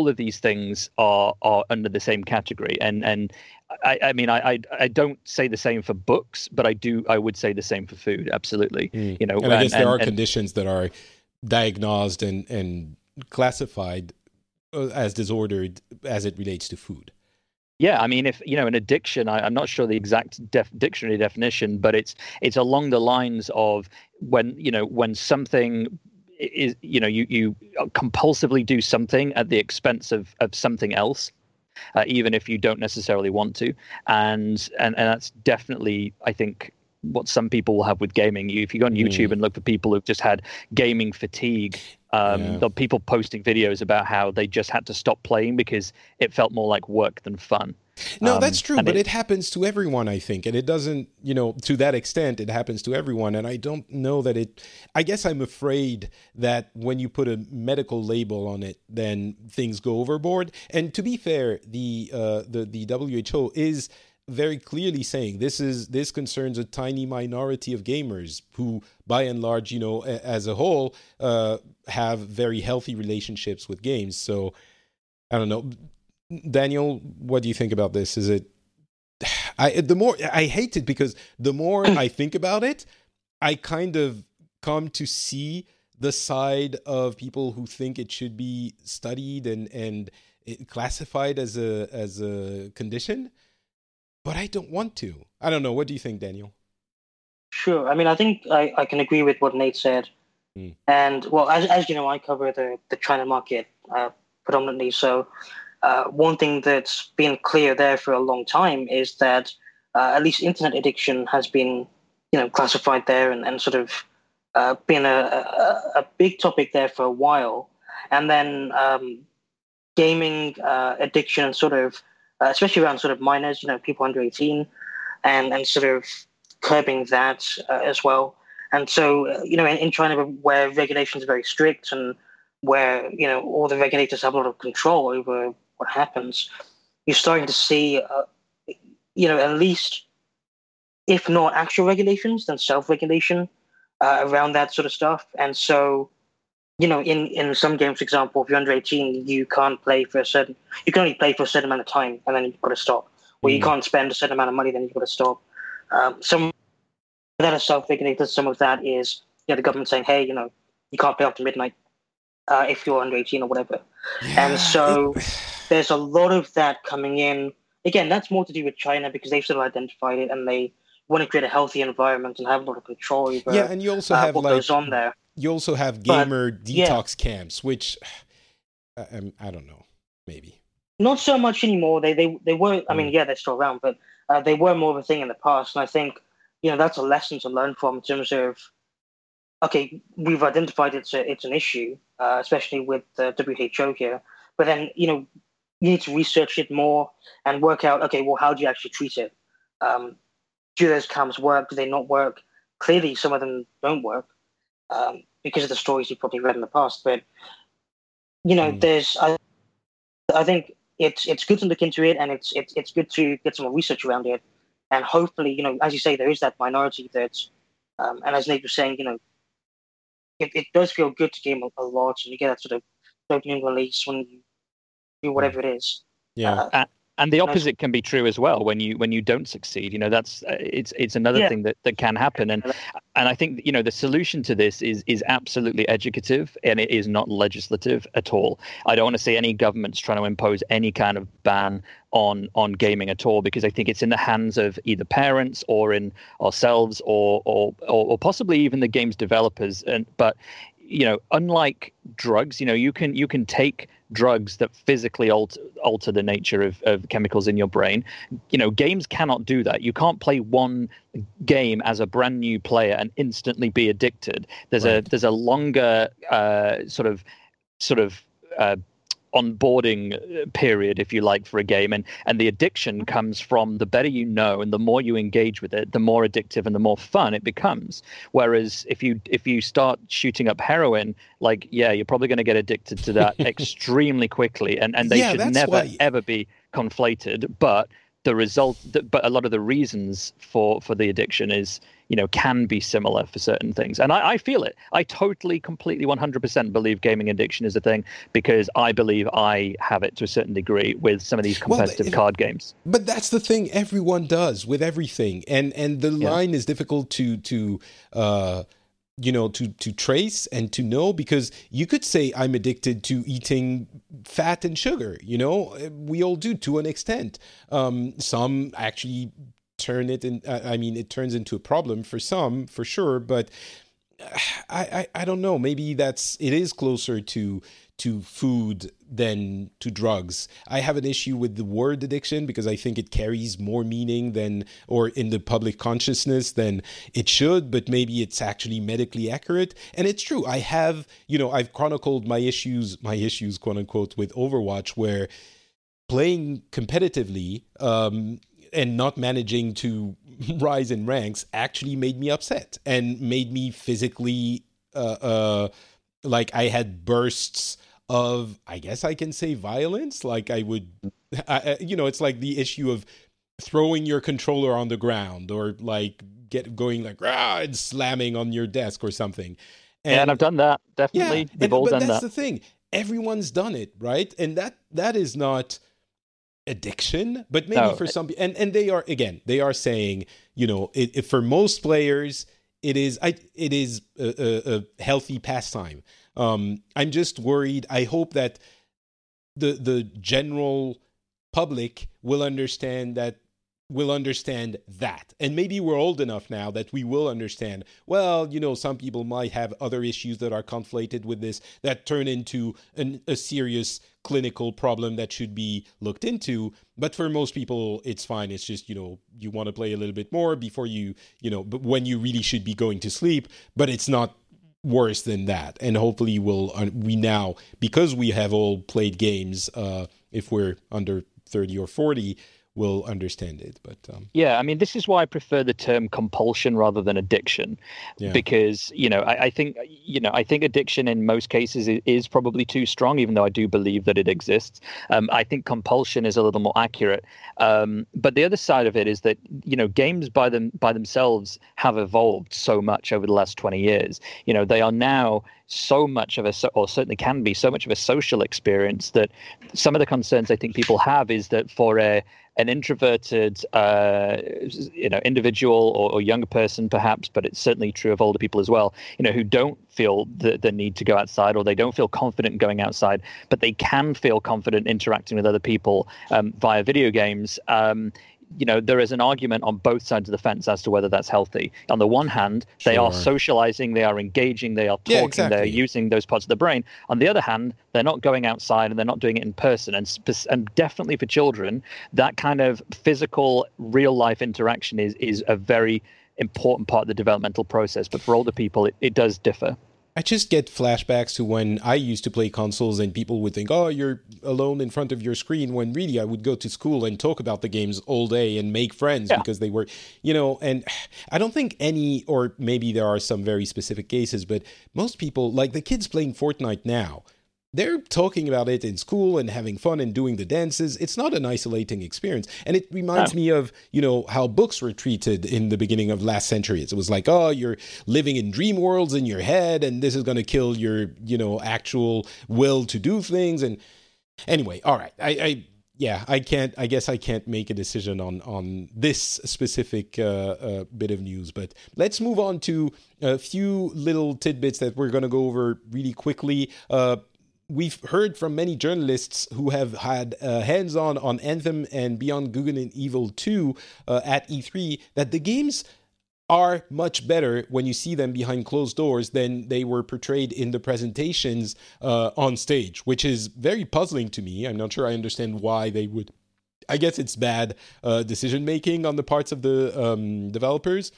are under the same category, and I mean, I don't say the same for books, but I would say the same for food. Absolutely.
And I guess there are conditions that are diagnosed and classified as disordered as it relates to food.
Yeah, I mean, if an addiction, I'm not sure the exact dictionary definition, but it's along the lines of when something is, you compulsively do something at the expense of something else, even if you don't necessarily want to, and that's definitely, I think, what some people will have with gaming. If you go on YouTube and look for people who've just had gaming fatigue, there are people posting videos about how they just had to stop playing because it felt more like work than fun.
No, that's true, but it happens to everyone, I think. And it doesn't, to that extent, it happens to everyone. And I don't know that I guess I'm afraid that when you put a medical label on it, then things go overboard. And to be fair, the WHO is very clearly saying this concerns a tiny minority of gamers who, by and large, as a whole, have very healthy relationships with games. So I don't know. Daniel, what do you think about this? Is it? I hate it because the more I think about it, I kind of come to see the side of people who think it should be studied and classified as a condition, but I don't want to. I don't know. What do you think, Daniel?
Sure. I mean, I think I can agree with what Nate said. And well, as you know, I cover the China market predominantly, so. One thing that's been clear there for a long time is that at least internet addiction has been, classified there and sort of been a big topic there for a while. And then gaming addiction, sort of, especially around sort of minors, people under 18, and sort of curbing that as well. And so, in China, where regulations are very strict and where, all the regulators have a lot of control over what happens, you're starting to see, at least, if not actual regulations, then self-regulation around that sort of stuff. And so, in some games, for example, if you're under 18, you can't play you can only play for a certain amount of time, and then you've got to stop. Or you can't spend a certain amount of money, then you've got to stop. Some of that is self-regulated. Some of that is, the government saying, hey, you can't play after midnight if you're under 18 or whatever. Yeah, and so there's a lot of that coming in. Again, that's more to do with China because they've sort of identified it and they want to create a healthy environment and have a lot of control over
and you also have
what goes on there.
You also have gamer detox camps, which I don't know, maybe.
Not so much anymore. They were, I mean, they're still around, but they were more of a thing in the past. And I think, that's a lesson to learn from in terms of, okay, we've identified it's an issue, especially with the WHO here. But then, you need to research it more and work out, okay, well, how do you actually treat it? Do those camps work? Do they not work? Clearly, some of them don't work because of the stories you've probably read in the past. But, there's, I think it's good to look into it, and it's good to get some more research around it. And hopefully, as you say, there is that minority that, and as Nate was saying, it does feel good to game a lot, and you get that sort of dopamine release when you do whatever it is.
Yeah.
And the opposite can be true as well when you don't succeed. That's it's another thing that can happen. And I think the solution to this is absolutely educative, and it is not legislative at all. I don't want to see any governments trying to impose any kind of ban on gaming at all, because I think it's in the hands of either parents or in ourselves or possibly even the games developers. But unlike drugs, you can take drugs that physically alter the nature of chemicals in your brain. Games cannot do that. You can't play one game as a brand new player and instantly be addicted. There's a longer sort of onboarding period, if you like, for a game, and the addiction comes from the better you know and the more you engage with it, the more addictive and the more fun it becomes. Whereas if you start shooting up heroin, like, yeah, you're probably going to get addicted to that extremely quickly, and they should never ever be conflated. But the result, but a lot of the reasons for the addiction is, can be similar for certain things. And I feel it. I totally, completely, 100% believe gaming addiction is a thing, because I believe I have it to a certain degree with some of these competitive card games.
But that's the thing. Everyone does with everything. And the line is difficult to trace and to know, because you could say I'm addicted to eating fat and sugar. We all do to an extent. Some actually turn it in. It turns into a problem for some, for sure. But I don't know. Maybe it is closer to food than to drugs. I have an issue with the word addiction because I think it carries more meaning or in the public consciousness than it should, but maybe it's actually medically accurate. And it's true. I have, I've chronicled my issues, quote unquote, with Overwatch, where playing competitively, and not managing to rise in ranks actually made me upset and made me physically, like I had bursts of, I guess I can say, violence. Like I would, it's like the issue of throwing your controller on the ground, or like going like, and slamming on your desk or something.
And I've done that. Definitely.
Yeah, but that's the thing. Everyone's done it, right? And that is not addiction, but maybe for some people, and they are saying, for most players, it is a healthy pastime. I'm just worried. I hope that the general public will understand that, and maybe we're old enough now that we will understand, well, some people might have other issues that are conflated with this, that turn into a serious clinical problem that should be looked into. But for most people, it's fine. It's just, you want to play a little bit more before but when you really should be going to sleep, but it's not worse than that. And hopefully we now, because we have all played games, if we're under 30 or 40, will understand it. But
this is why I prefer the term compulsion rather than addiction, because I think addiction in most cases is probably too strong, even though I do believe that it exists. I think compulsion is a little more accurate. But the other side of it is that games by themselves have evolved so much over the last 20 years. They are now so much of or certainly can be so much of a social experience, that some of the concerns I think people have is that for an introverted, individual or younger person, perhaps, but it's certainly true of older people as well, who don't feel the need to go outside, or they don't feel confident going outside, but they can feel confident interacting with other people via video games. There is an argument on both sides of the fence as to whether that's healthy. On the one hand, they are socializing, they are engaging, they are talking, they're using those parts of the brain. On the other hand, they're not going outside and they're not doing it in person. And definitely for children, that kind of physical, real-life interaction is a very important part of the developmental process. But for older people, it does differ.
I just get flashbacks to when I used to play consoles, and people would think, oh, you're alone in front of your screen, when really I would go to school and talk about the games all day and make friends because they were, and I don't think or maybe there are some very specific cases, but most people, like the kids playing Fortnite now, they're talking about it in school and having fun and doing the dances. It's not an isolating experience. And it reminds me of, how books were treated in the beginning of last century. It was like, oh, you're living in dream worlds in your head, and this is going to kill your, actual will to do things. And anyway, all right. I guess I can't make a decision on this specific bit of news, but let's move on to a few little tidbits that we're going to go over really quickly. We've heard from many journalists who have had hands-on on Anthem and Beyond Good and Evil 2 at E3 that the games are much better when you see them behind closed doors than they were portrayed in the presentations on stage, which is very puzzling to me. I'm not sure I understand why they would. I guess it's bad decision-making on the parts of the developers.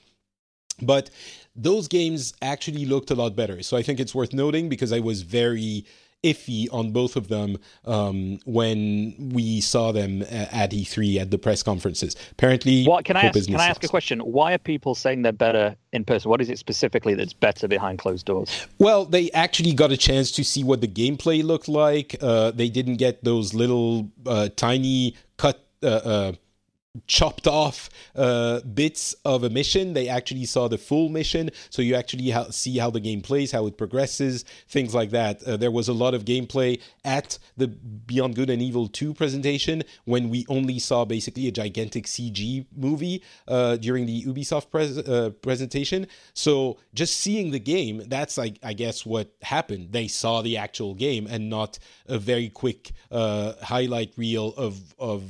But those games actually looked a lot better. So I think it's worth noting, because I was very iffy on both of them when we saw them at E3 at the press conferences. Apparently,
can I ask a question? Why are people saying they're better in person? What is it specifically that's better behind closed doors?
Well, they actually got a chance to see what the gameplay looked like. They didn't get those little tiny cut chopped off bits of a mission. They actually saw the full mission, so you actually see how the game plays, how it progresses, things like that. There was a lot of gameplay at the Beyond Good and Evil 2 presentation when we only saw basically a gigantic CG movie during the Ubisoft presentation. So just seeing the game, that's like, I guess, what happened. They saw the actual game and not a very quick highlight reel of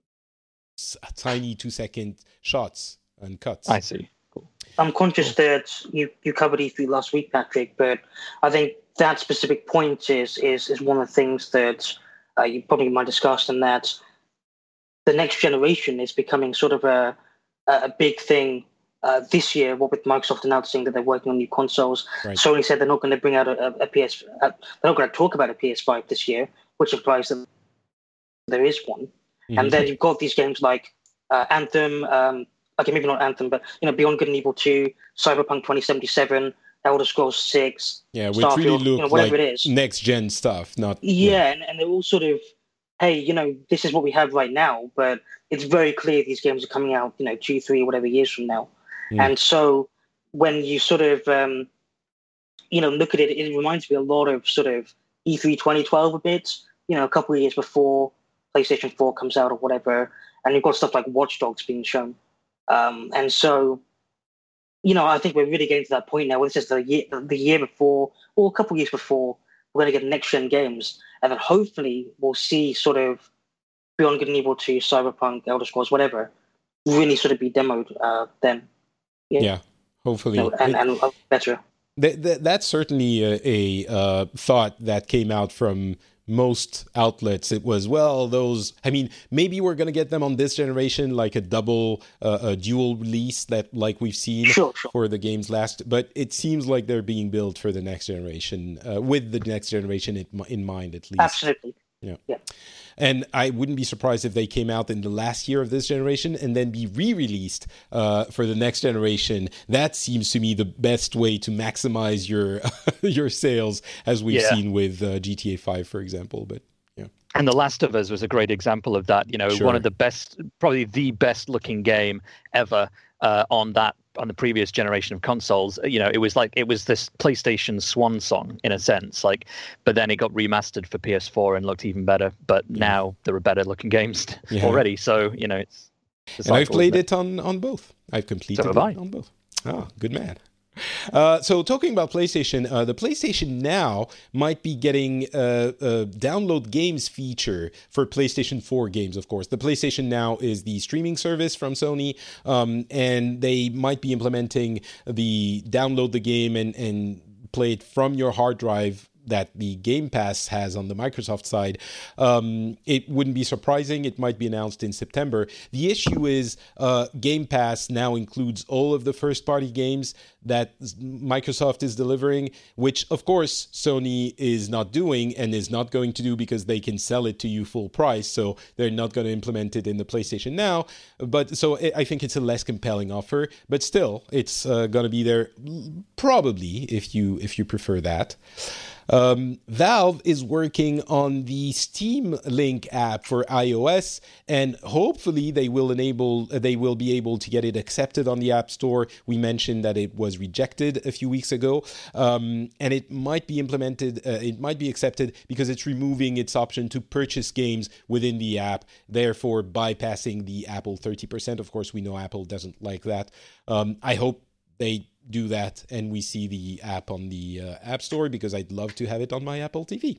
tiny 2-second shots and cuts.
I see. Cool.
I'm conscious that you covered E3 last week, Patrick, but I think that specific point is one of the things that you probably might discuss, and that the next generation is becoming sort of a big thing this year. What with Microsoft announcing that they're working on new consoles, right. Sony said they're not going to bring out a PS. They're not going to talk about a PS5 this year, which implies that there is one. Mm-hmm. And then you've got these games like Anthem, okay, maybe not Anthem, but Beyond Good and Evil 2, Cyberpunk 2077, Elder Scrolls 6,
yeah, which
Starfield,
really look
whatever
like
it is.
Next gen stuff, not
and they're all sort of, hey, this is what we have right now, but it's very clear these games are coming out, 2, 3, whatever years from now. And so when you sort of look at it, it reminds me a lot of sort of E3 2012 a bit, a couple of years before PlayStation 4 comes out or whatever, and you've got stuff like Watch Dogs being shown. And so, I think we're really getting to that point now where this is the year before, or a couple of years before, we're going to get next-gen games. And then hopefully we'll see sort of Beyond Good and Evil 2, Cyberpunk, Elder Scrolls, whatever, really sort of be demoed then.
Yeah, hopefully.
And better.
That's certainly a thought that came out from most outlets. It was, maybe we're going to get them on this generation, like a dual release that like we've seen for the games last, but it seems like they're being built for the next generation, with the next generation in mind at least.
Absolutely.
Yeah. And I wouldn't be surprised if they came out in the last year of this generation and then be re-released for the next generation. That seems to me the best way to maximize your sales, as we've seen with GTA 5, for example. But yeah.
And The Last of Us was a great example of that. One of the best, probably the best looking game ever on the previous generation of consoles. It was this PlayStation swan song in a sense, but then it got remastered for PS4 and looked even better. But now there are better looking games already. So, it's
and I've played it on both. I've completed it on both. Oh, good man. So talking about PlayStation, the PlayStation Now might be getting a download games feature for PlayStation 4 games, of course. The PlayStation Now is the streaming service from Sony, and they might be implementing the download the game and play it from your hard drive that the Game Pass has on the Microsoft side. It wouldn't be surprising. It might be announced in September. The issue is Game Pass now includes all of the first-party games that Microsoft is delivering, which, of course, Sony is not doing and is not going to do because they can sell it to you full price, so they're not going to implement it in the PlayStation Now. But so I think it's a less compelling offer, but still, it's going to be there probably if you prefer that. Valve is working on the Steam Link app for iOS, and hopefully they will be able to get it accepted on the App Store. We mentioned that it was rejected a few weeks ago, and it might be implemented. It might be accepted because it's removing its option to purchase games within the app, therefore bypassing the Apple 30%. Of course, we know Apple doesn't like that. I hope they do that and we see the app on the App Store, because I'd love to have it on my Apple TV.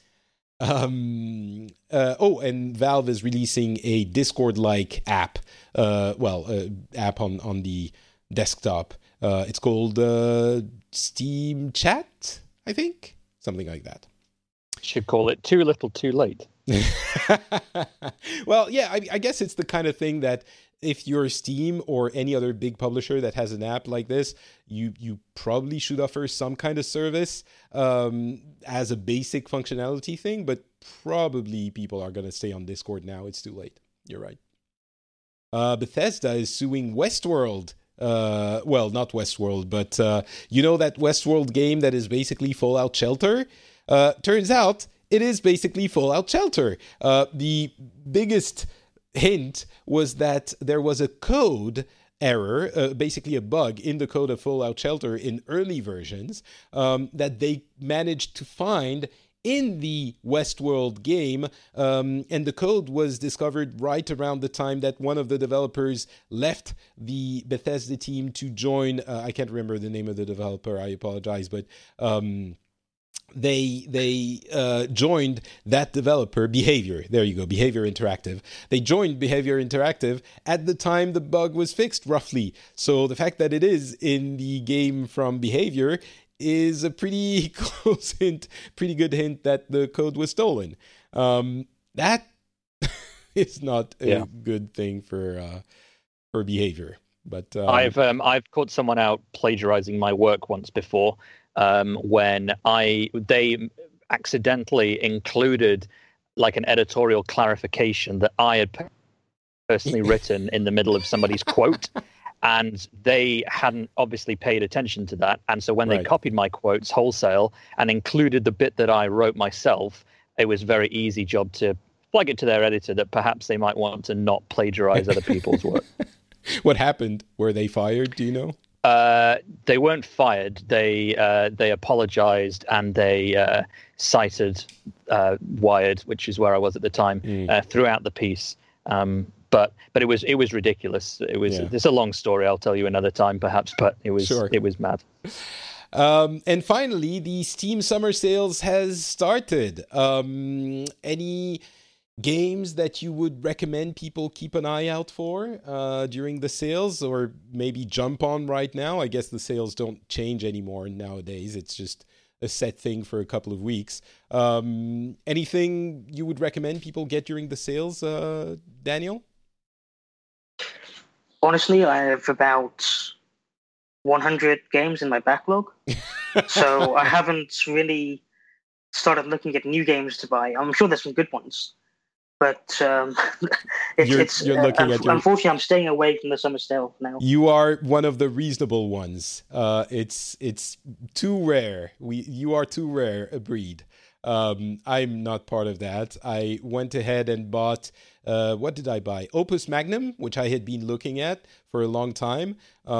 And Valve is releasing a Discord-like app, app on the desktop. It's called Steam Chat, I think, something like that.
Should call it Too Little Too Late.
Well, yeah, I guess it's the kind of thing that if you're Steam or any other big publisher that has an app like this, you probably should offer some kind of service as a basic functionality thing, but probably people are going to stay on Discord now. It's too late. You're right. Bethesda is suing Westworld. Well, not Westworld, but you know that Westworld game that is basically Fallout Shelter? Turns out it is basically Fallout Shelter. The biggest hint was that there was a code error, basically a bug in the code of Fallout Shelter in early versions that they managed to find in the Westworld game, and the code was discovered right around the time that one of the developers left the Bethesda team to join, I can't remember the name of the developer, I apologize, but they joined that developer, Behavior. There you go, Behavior Interactive. They joined Behavior Interactive at the time the bug was fixed, roughly. So the fact that it is in the game from Behavior is a pretty close hint, pretty good hint that the code was stolen. That is not a good thing for Behavior. But
I've caught someone out plagiarizing my work once before. When they accidentally included like an editorial clarification that I had personally written in the middle of somebody's quote, and they hadn't obviously paid attention to that. And so when they copied my quotes wholesale and included the bit that I wrote myself, it was a very easy job to flag it to their editor that perhaps they might want to not plagiarize other people's work.
What happened? Were they fired? Do you know?
They weren't fired. They apologized and they cited Wired, which is where I was at the time, throughout the piece. But it was ridiculous. It's a long story. I'll tell you another time, perhaps. But it was mad.
And finally, the Steam Summer Sales has started. Any games that you would recommend people keep an eye out for during the sales, or maybe jump on right now? I guess the sales don't change anymore nowadays. It's just a set thing for a couple of weeks. Anything you would recommend people get during the sales, Daniel?
Honestly, I have about 100 games in my backlog. So I haven't really started looking at new games to buy. I'm sure there's some good ones. But you're looking at unfortunately, I'm staying away from the summer sale now.
You are one of the reasonable ones. It's too rare. You are too rare a breed. I'm not part of that. I went ahead and bought, what did I buy? Opus Magnum, which I had been looking at for a long time.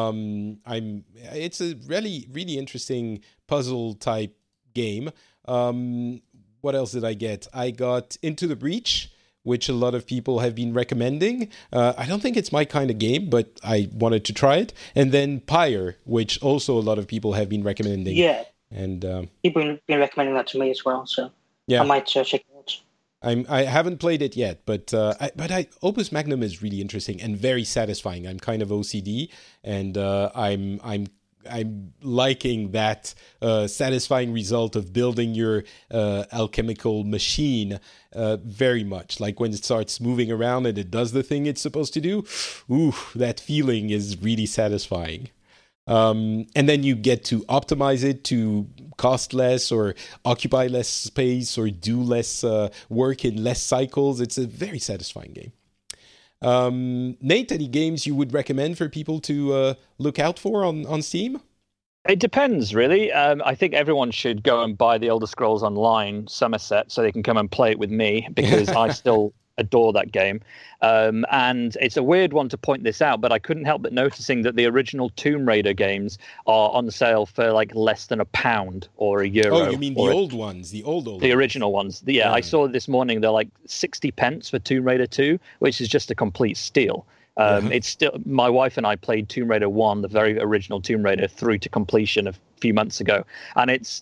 It's a really, really interesting puzzle type game. What else did I get? I got Into the Breach, which a lot of people have been recommending. I don't think it's my kind of game, but I wanted to try it. And then Pyre, which also a lot of people have been recommending.
Yeah.
And
people have been recommending that to me as well, so I might check it out.
I haven't played it yet, but Opus Magnum is really interesting and very satisfying. I'm kind of OCD, and I'm liking that satisfying result of building your alchemical machine very much. Like when it starts moving around and it does the thing it's supposed to do. Ooh, that feeling is really satisfying. And then you get to optimize it to cost less or occupy less space or do less work in less cycles. It's a very satisfying game. Nate, any games you would recommend for people to look out for on Steam?
It depends, really. I think everyone should go and buy the Elder Scrolls Online Somerset so they can come and play it with me, because I still adore that game. And it's a weird one to point this out, but I couldn't help but noticing that the original Tomb Raider games are on sale for like less than £1 or €1.
Oh, you mean the old ones, the old
the original ones? Yeah, I saw this morning they're like 60 pence for Tomb Raider 2, which is just a complete steal. It's still, my wife and I played Tomb Raider 1, the very original Tomb Raider, through to completion a few months ago, and it's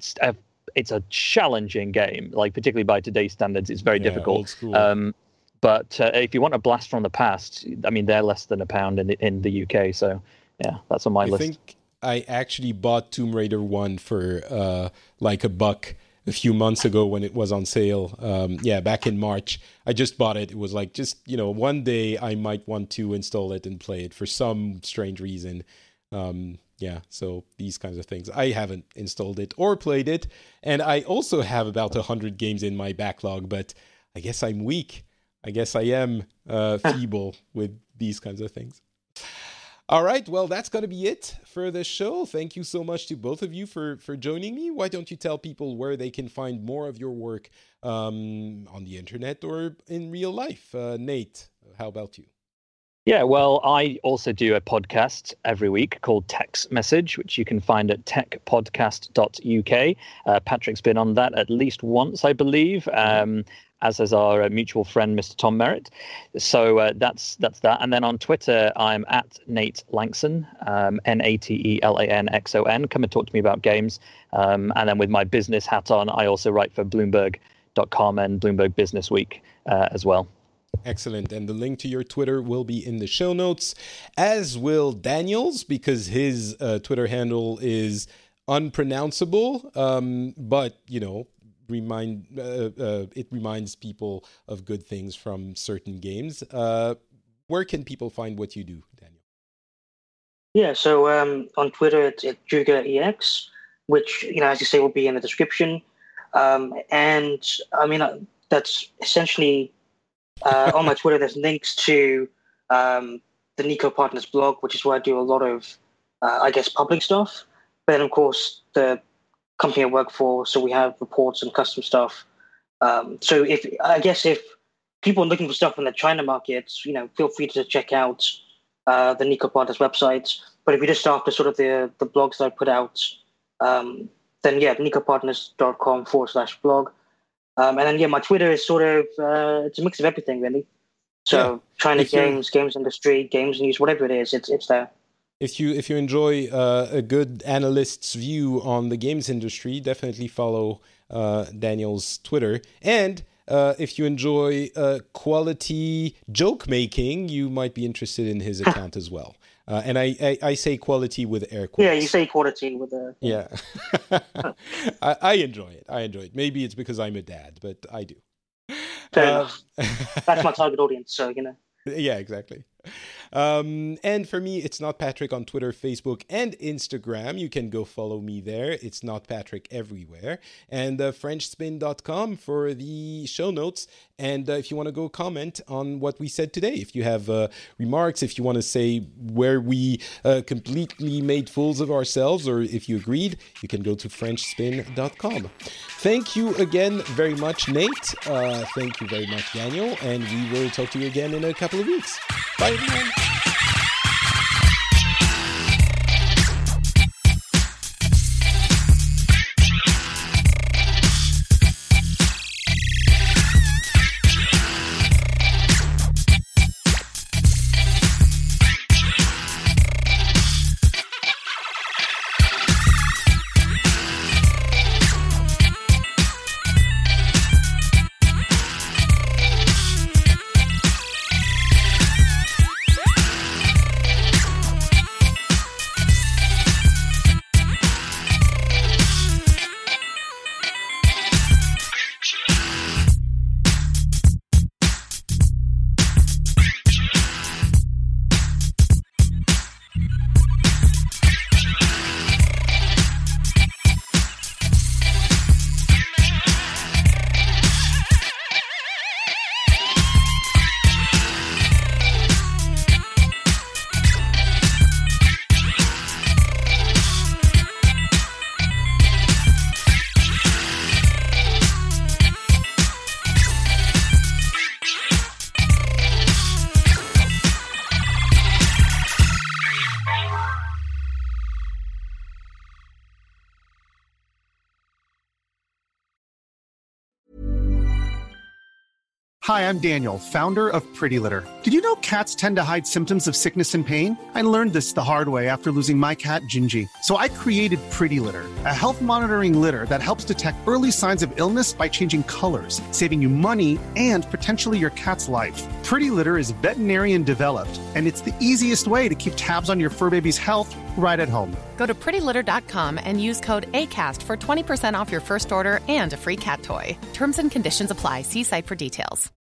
a challenging game, like particularly by today's standards. It's very difficult.
Old school.
But if you want a blast from the past, I mean, they're less than £1 in the UK. So yeah, that's on my list.
I think I actually bought Tomb Raider 1 for like $1 a few months ago when it was on sale. Back in March. I just bought it. It was like just, one day I might want to install it and play it for some strange reason. So these kinds of things. I haven't installed it or played it. And I also have about 100 games in my backlog, but I guess I'm weak. I guess I am feeble with these kinds of things. All right, well, that's going to be it for the show. Thank you so much to both of you for joining me. Why don't you tell people where they can find more of your work on the internet or in real life? Nate, how about you?
Yeah, well, I also do a podcast every week called Tech's Message, which you can find at techpodcast.uk. Patrick's been on that at least once, I believe. As is our mutual friend, Mr. Tom Merritt. So that's that. And then on Twitter, I'm at Nate Lanxon, NateLanxon. Come and talk to me about games. And then with my business hat on, I also write for Bloomberg.com and Bloomberg Business Week as well.
Excellent. And the link to your Twitter will be in the show notes, as will Daniel's, because his Twitter handle is unpronounceable, but, it reminds people of good things from certain games. Where can people find what you do, Daniel?
Yeah, so on Twitter it's JugaEX, which as you say will be in the description. And I mean that's essentially on my Twitter. There's links to the Nico Partners blog, which is where I do a lot of public stuff. But then of course the company I work for, so we have reports and custom stuff. So if people are looking for stuff in the China markets, feel free to check out the Nico Partners website. But if you're just after sort of the blogs that I put out, then nicopartners.com/blog. And then my Twitter is sort of it's a mix of everything really. So China games industry, games news, whatever it is, it's there.
If you enjoy a good analyst's view on the games industry, definitely follow Daniel's Twitter. And if you enjoy quality joke making, you might be interested in his account as well. And I say quality with air quotes.
Yeah, you say quality with a...
Yeah. I enjoy it. Maybe it's because I'm a dad, but I do.
Fair enough. That's my target audience, so,
Yeah, exactly. And for me, it's Not Patrick on Twitter, Facebook, and Instagram. You can go follow me there. It's Not Patrick everywhere. And FrenchSpin.com for the show notes. And if you want to go comment on what we said today, if you have remarks, if you want to say where we completely made fools of ourselves, or if you agreed, you can go to FrenchSpin.com. Thank you again very much, Nate. Thank you very much, Daniel. And we will talk to you again in a couple of weeks. Bye, everyone.
Hi, I'm Daniel, founder of Pretty Litter. Did you know cats tend to hide symptoms of sickness and pain? I learned this the hard way after losing my cat, Gingy. So I created Pretty Litter, a health monitoring litter that helps detect early signs of illness by changing colors, saving you money and potentially your cat's life. Pretty Litter is veterinarian developed, and it's the easiest way to keep tabs on your fur baby's health right at home.
Go to prettylitter.com and use code ACAST for 20% off your first order and a free cat toy. Terms and conditions apply. See site for details.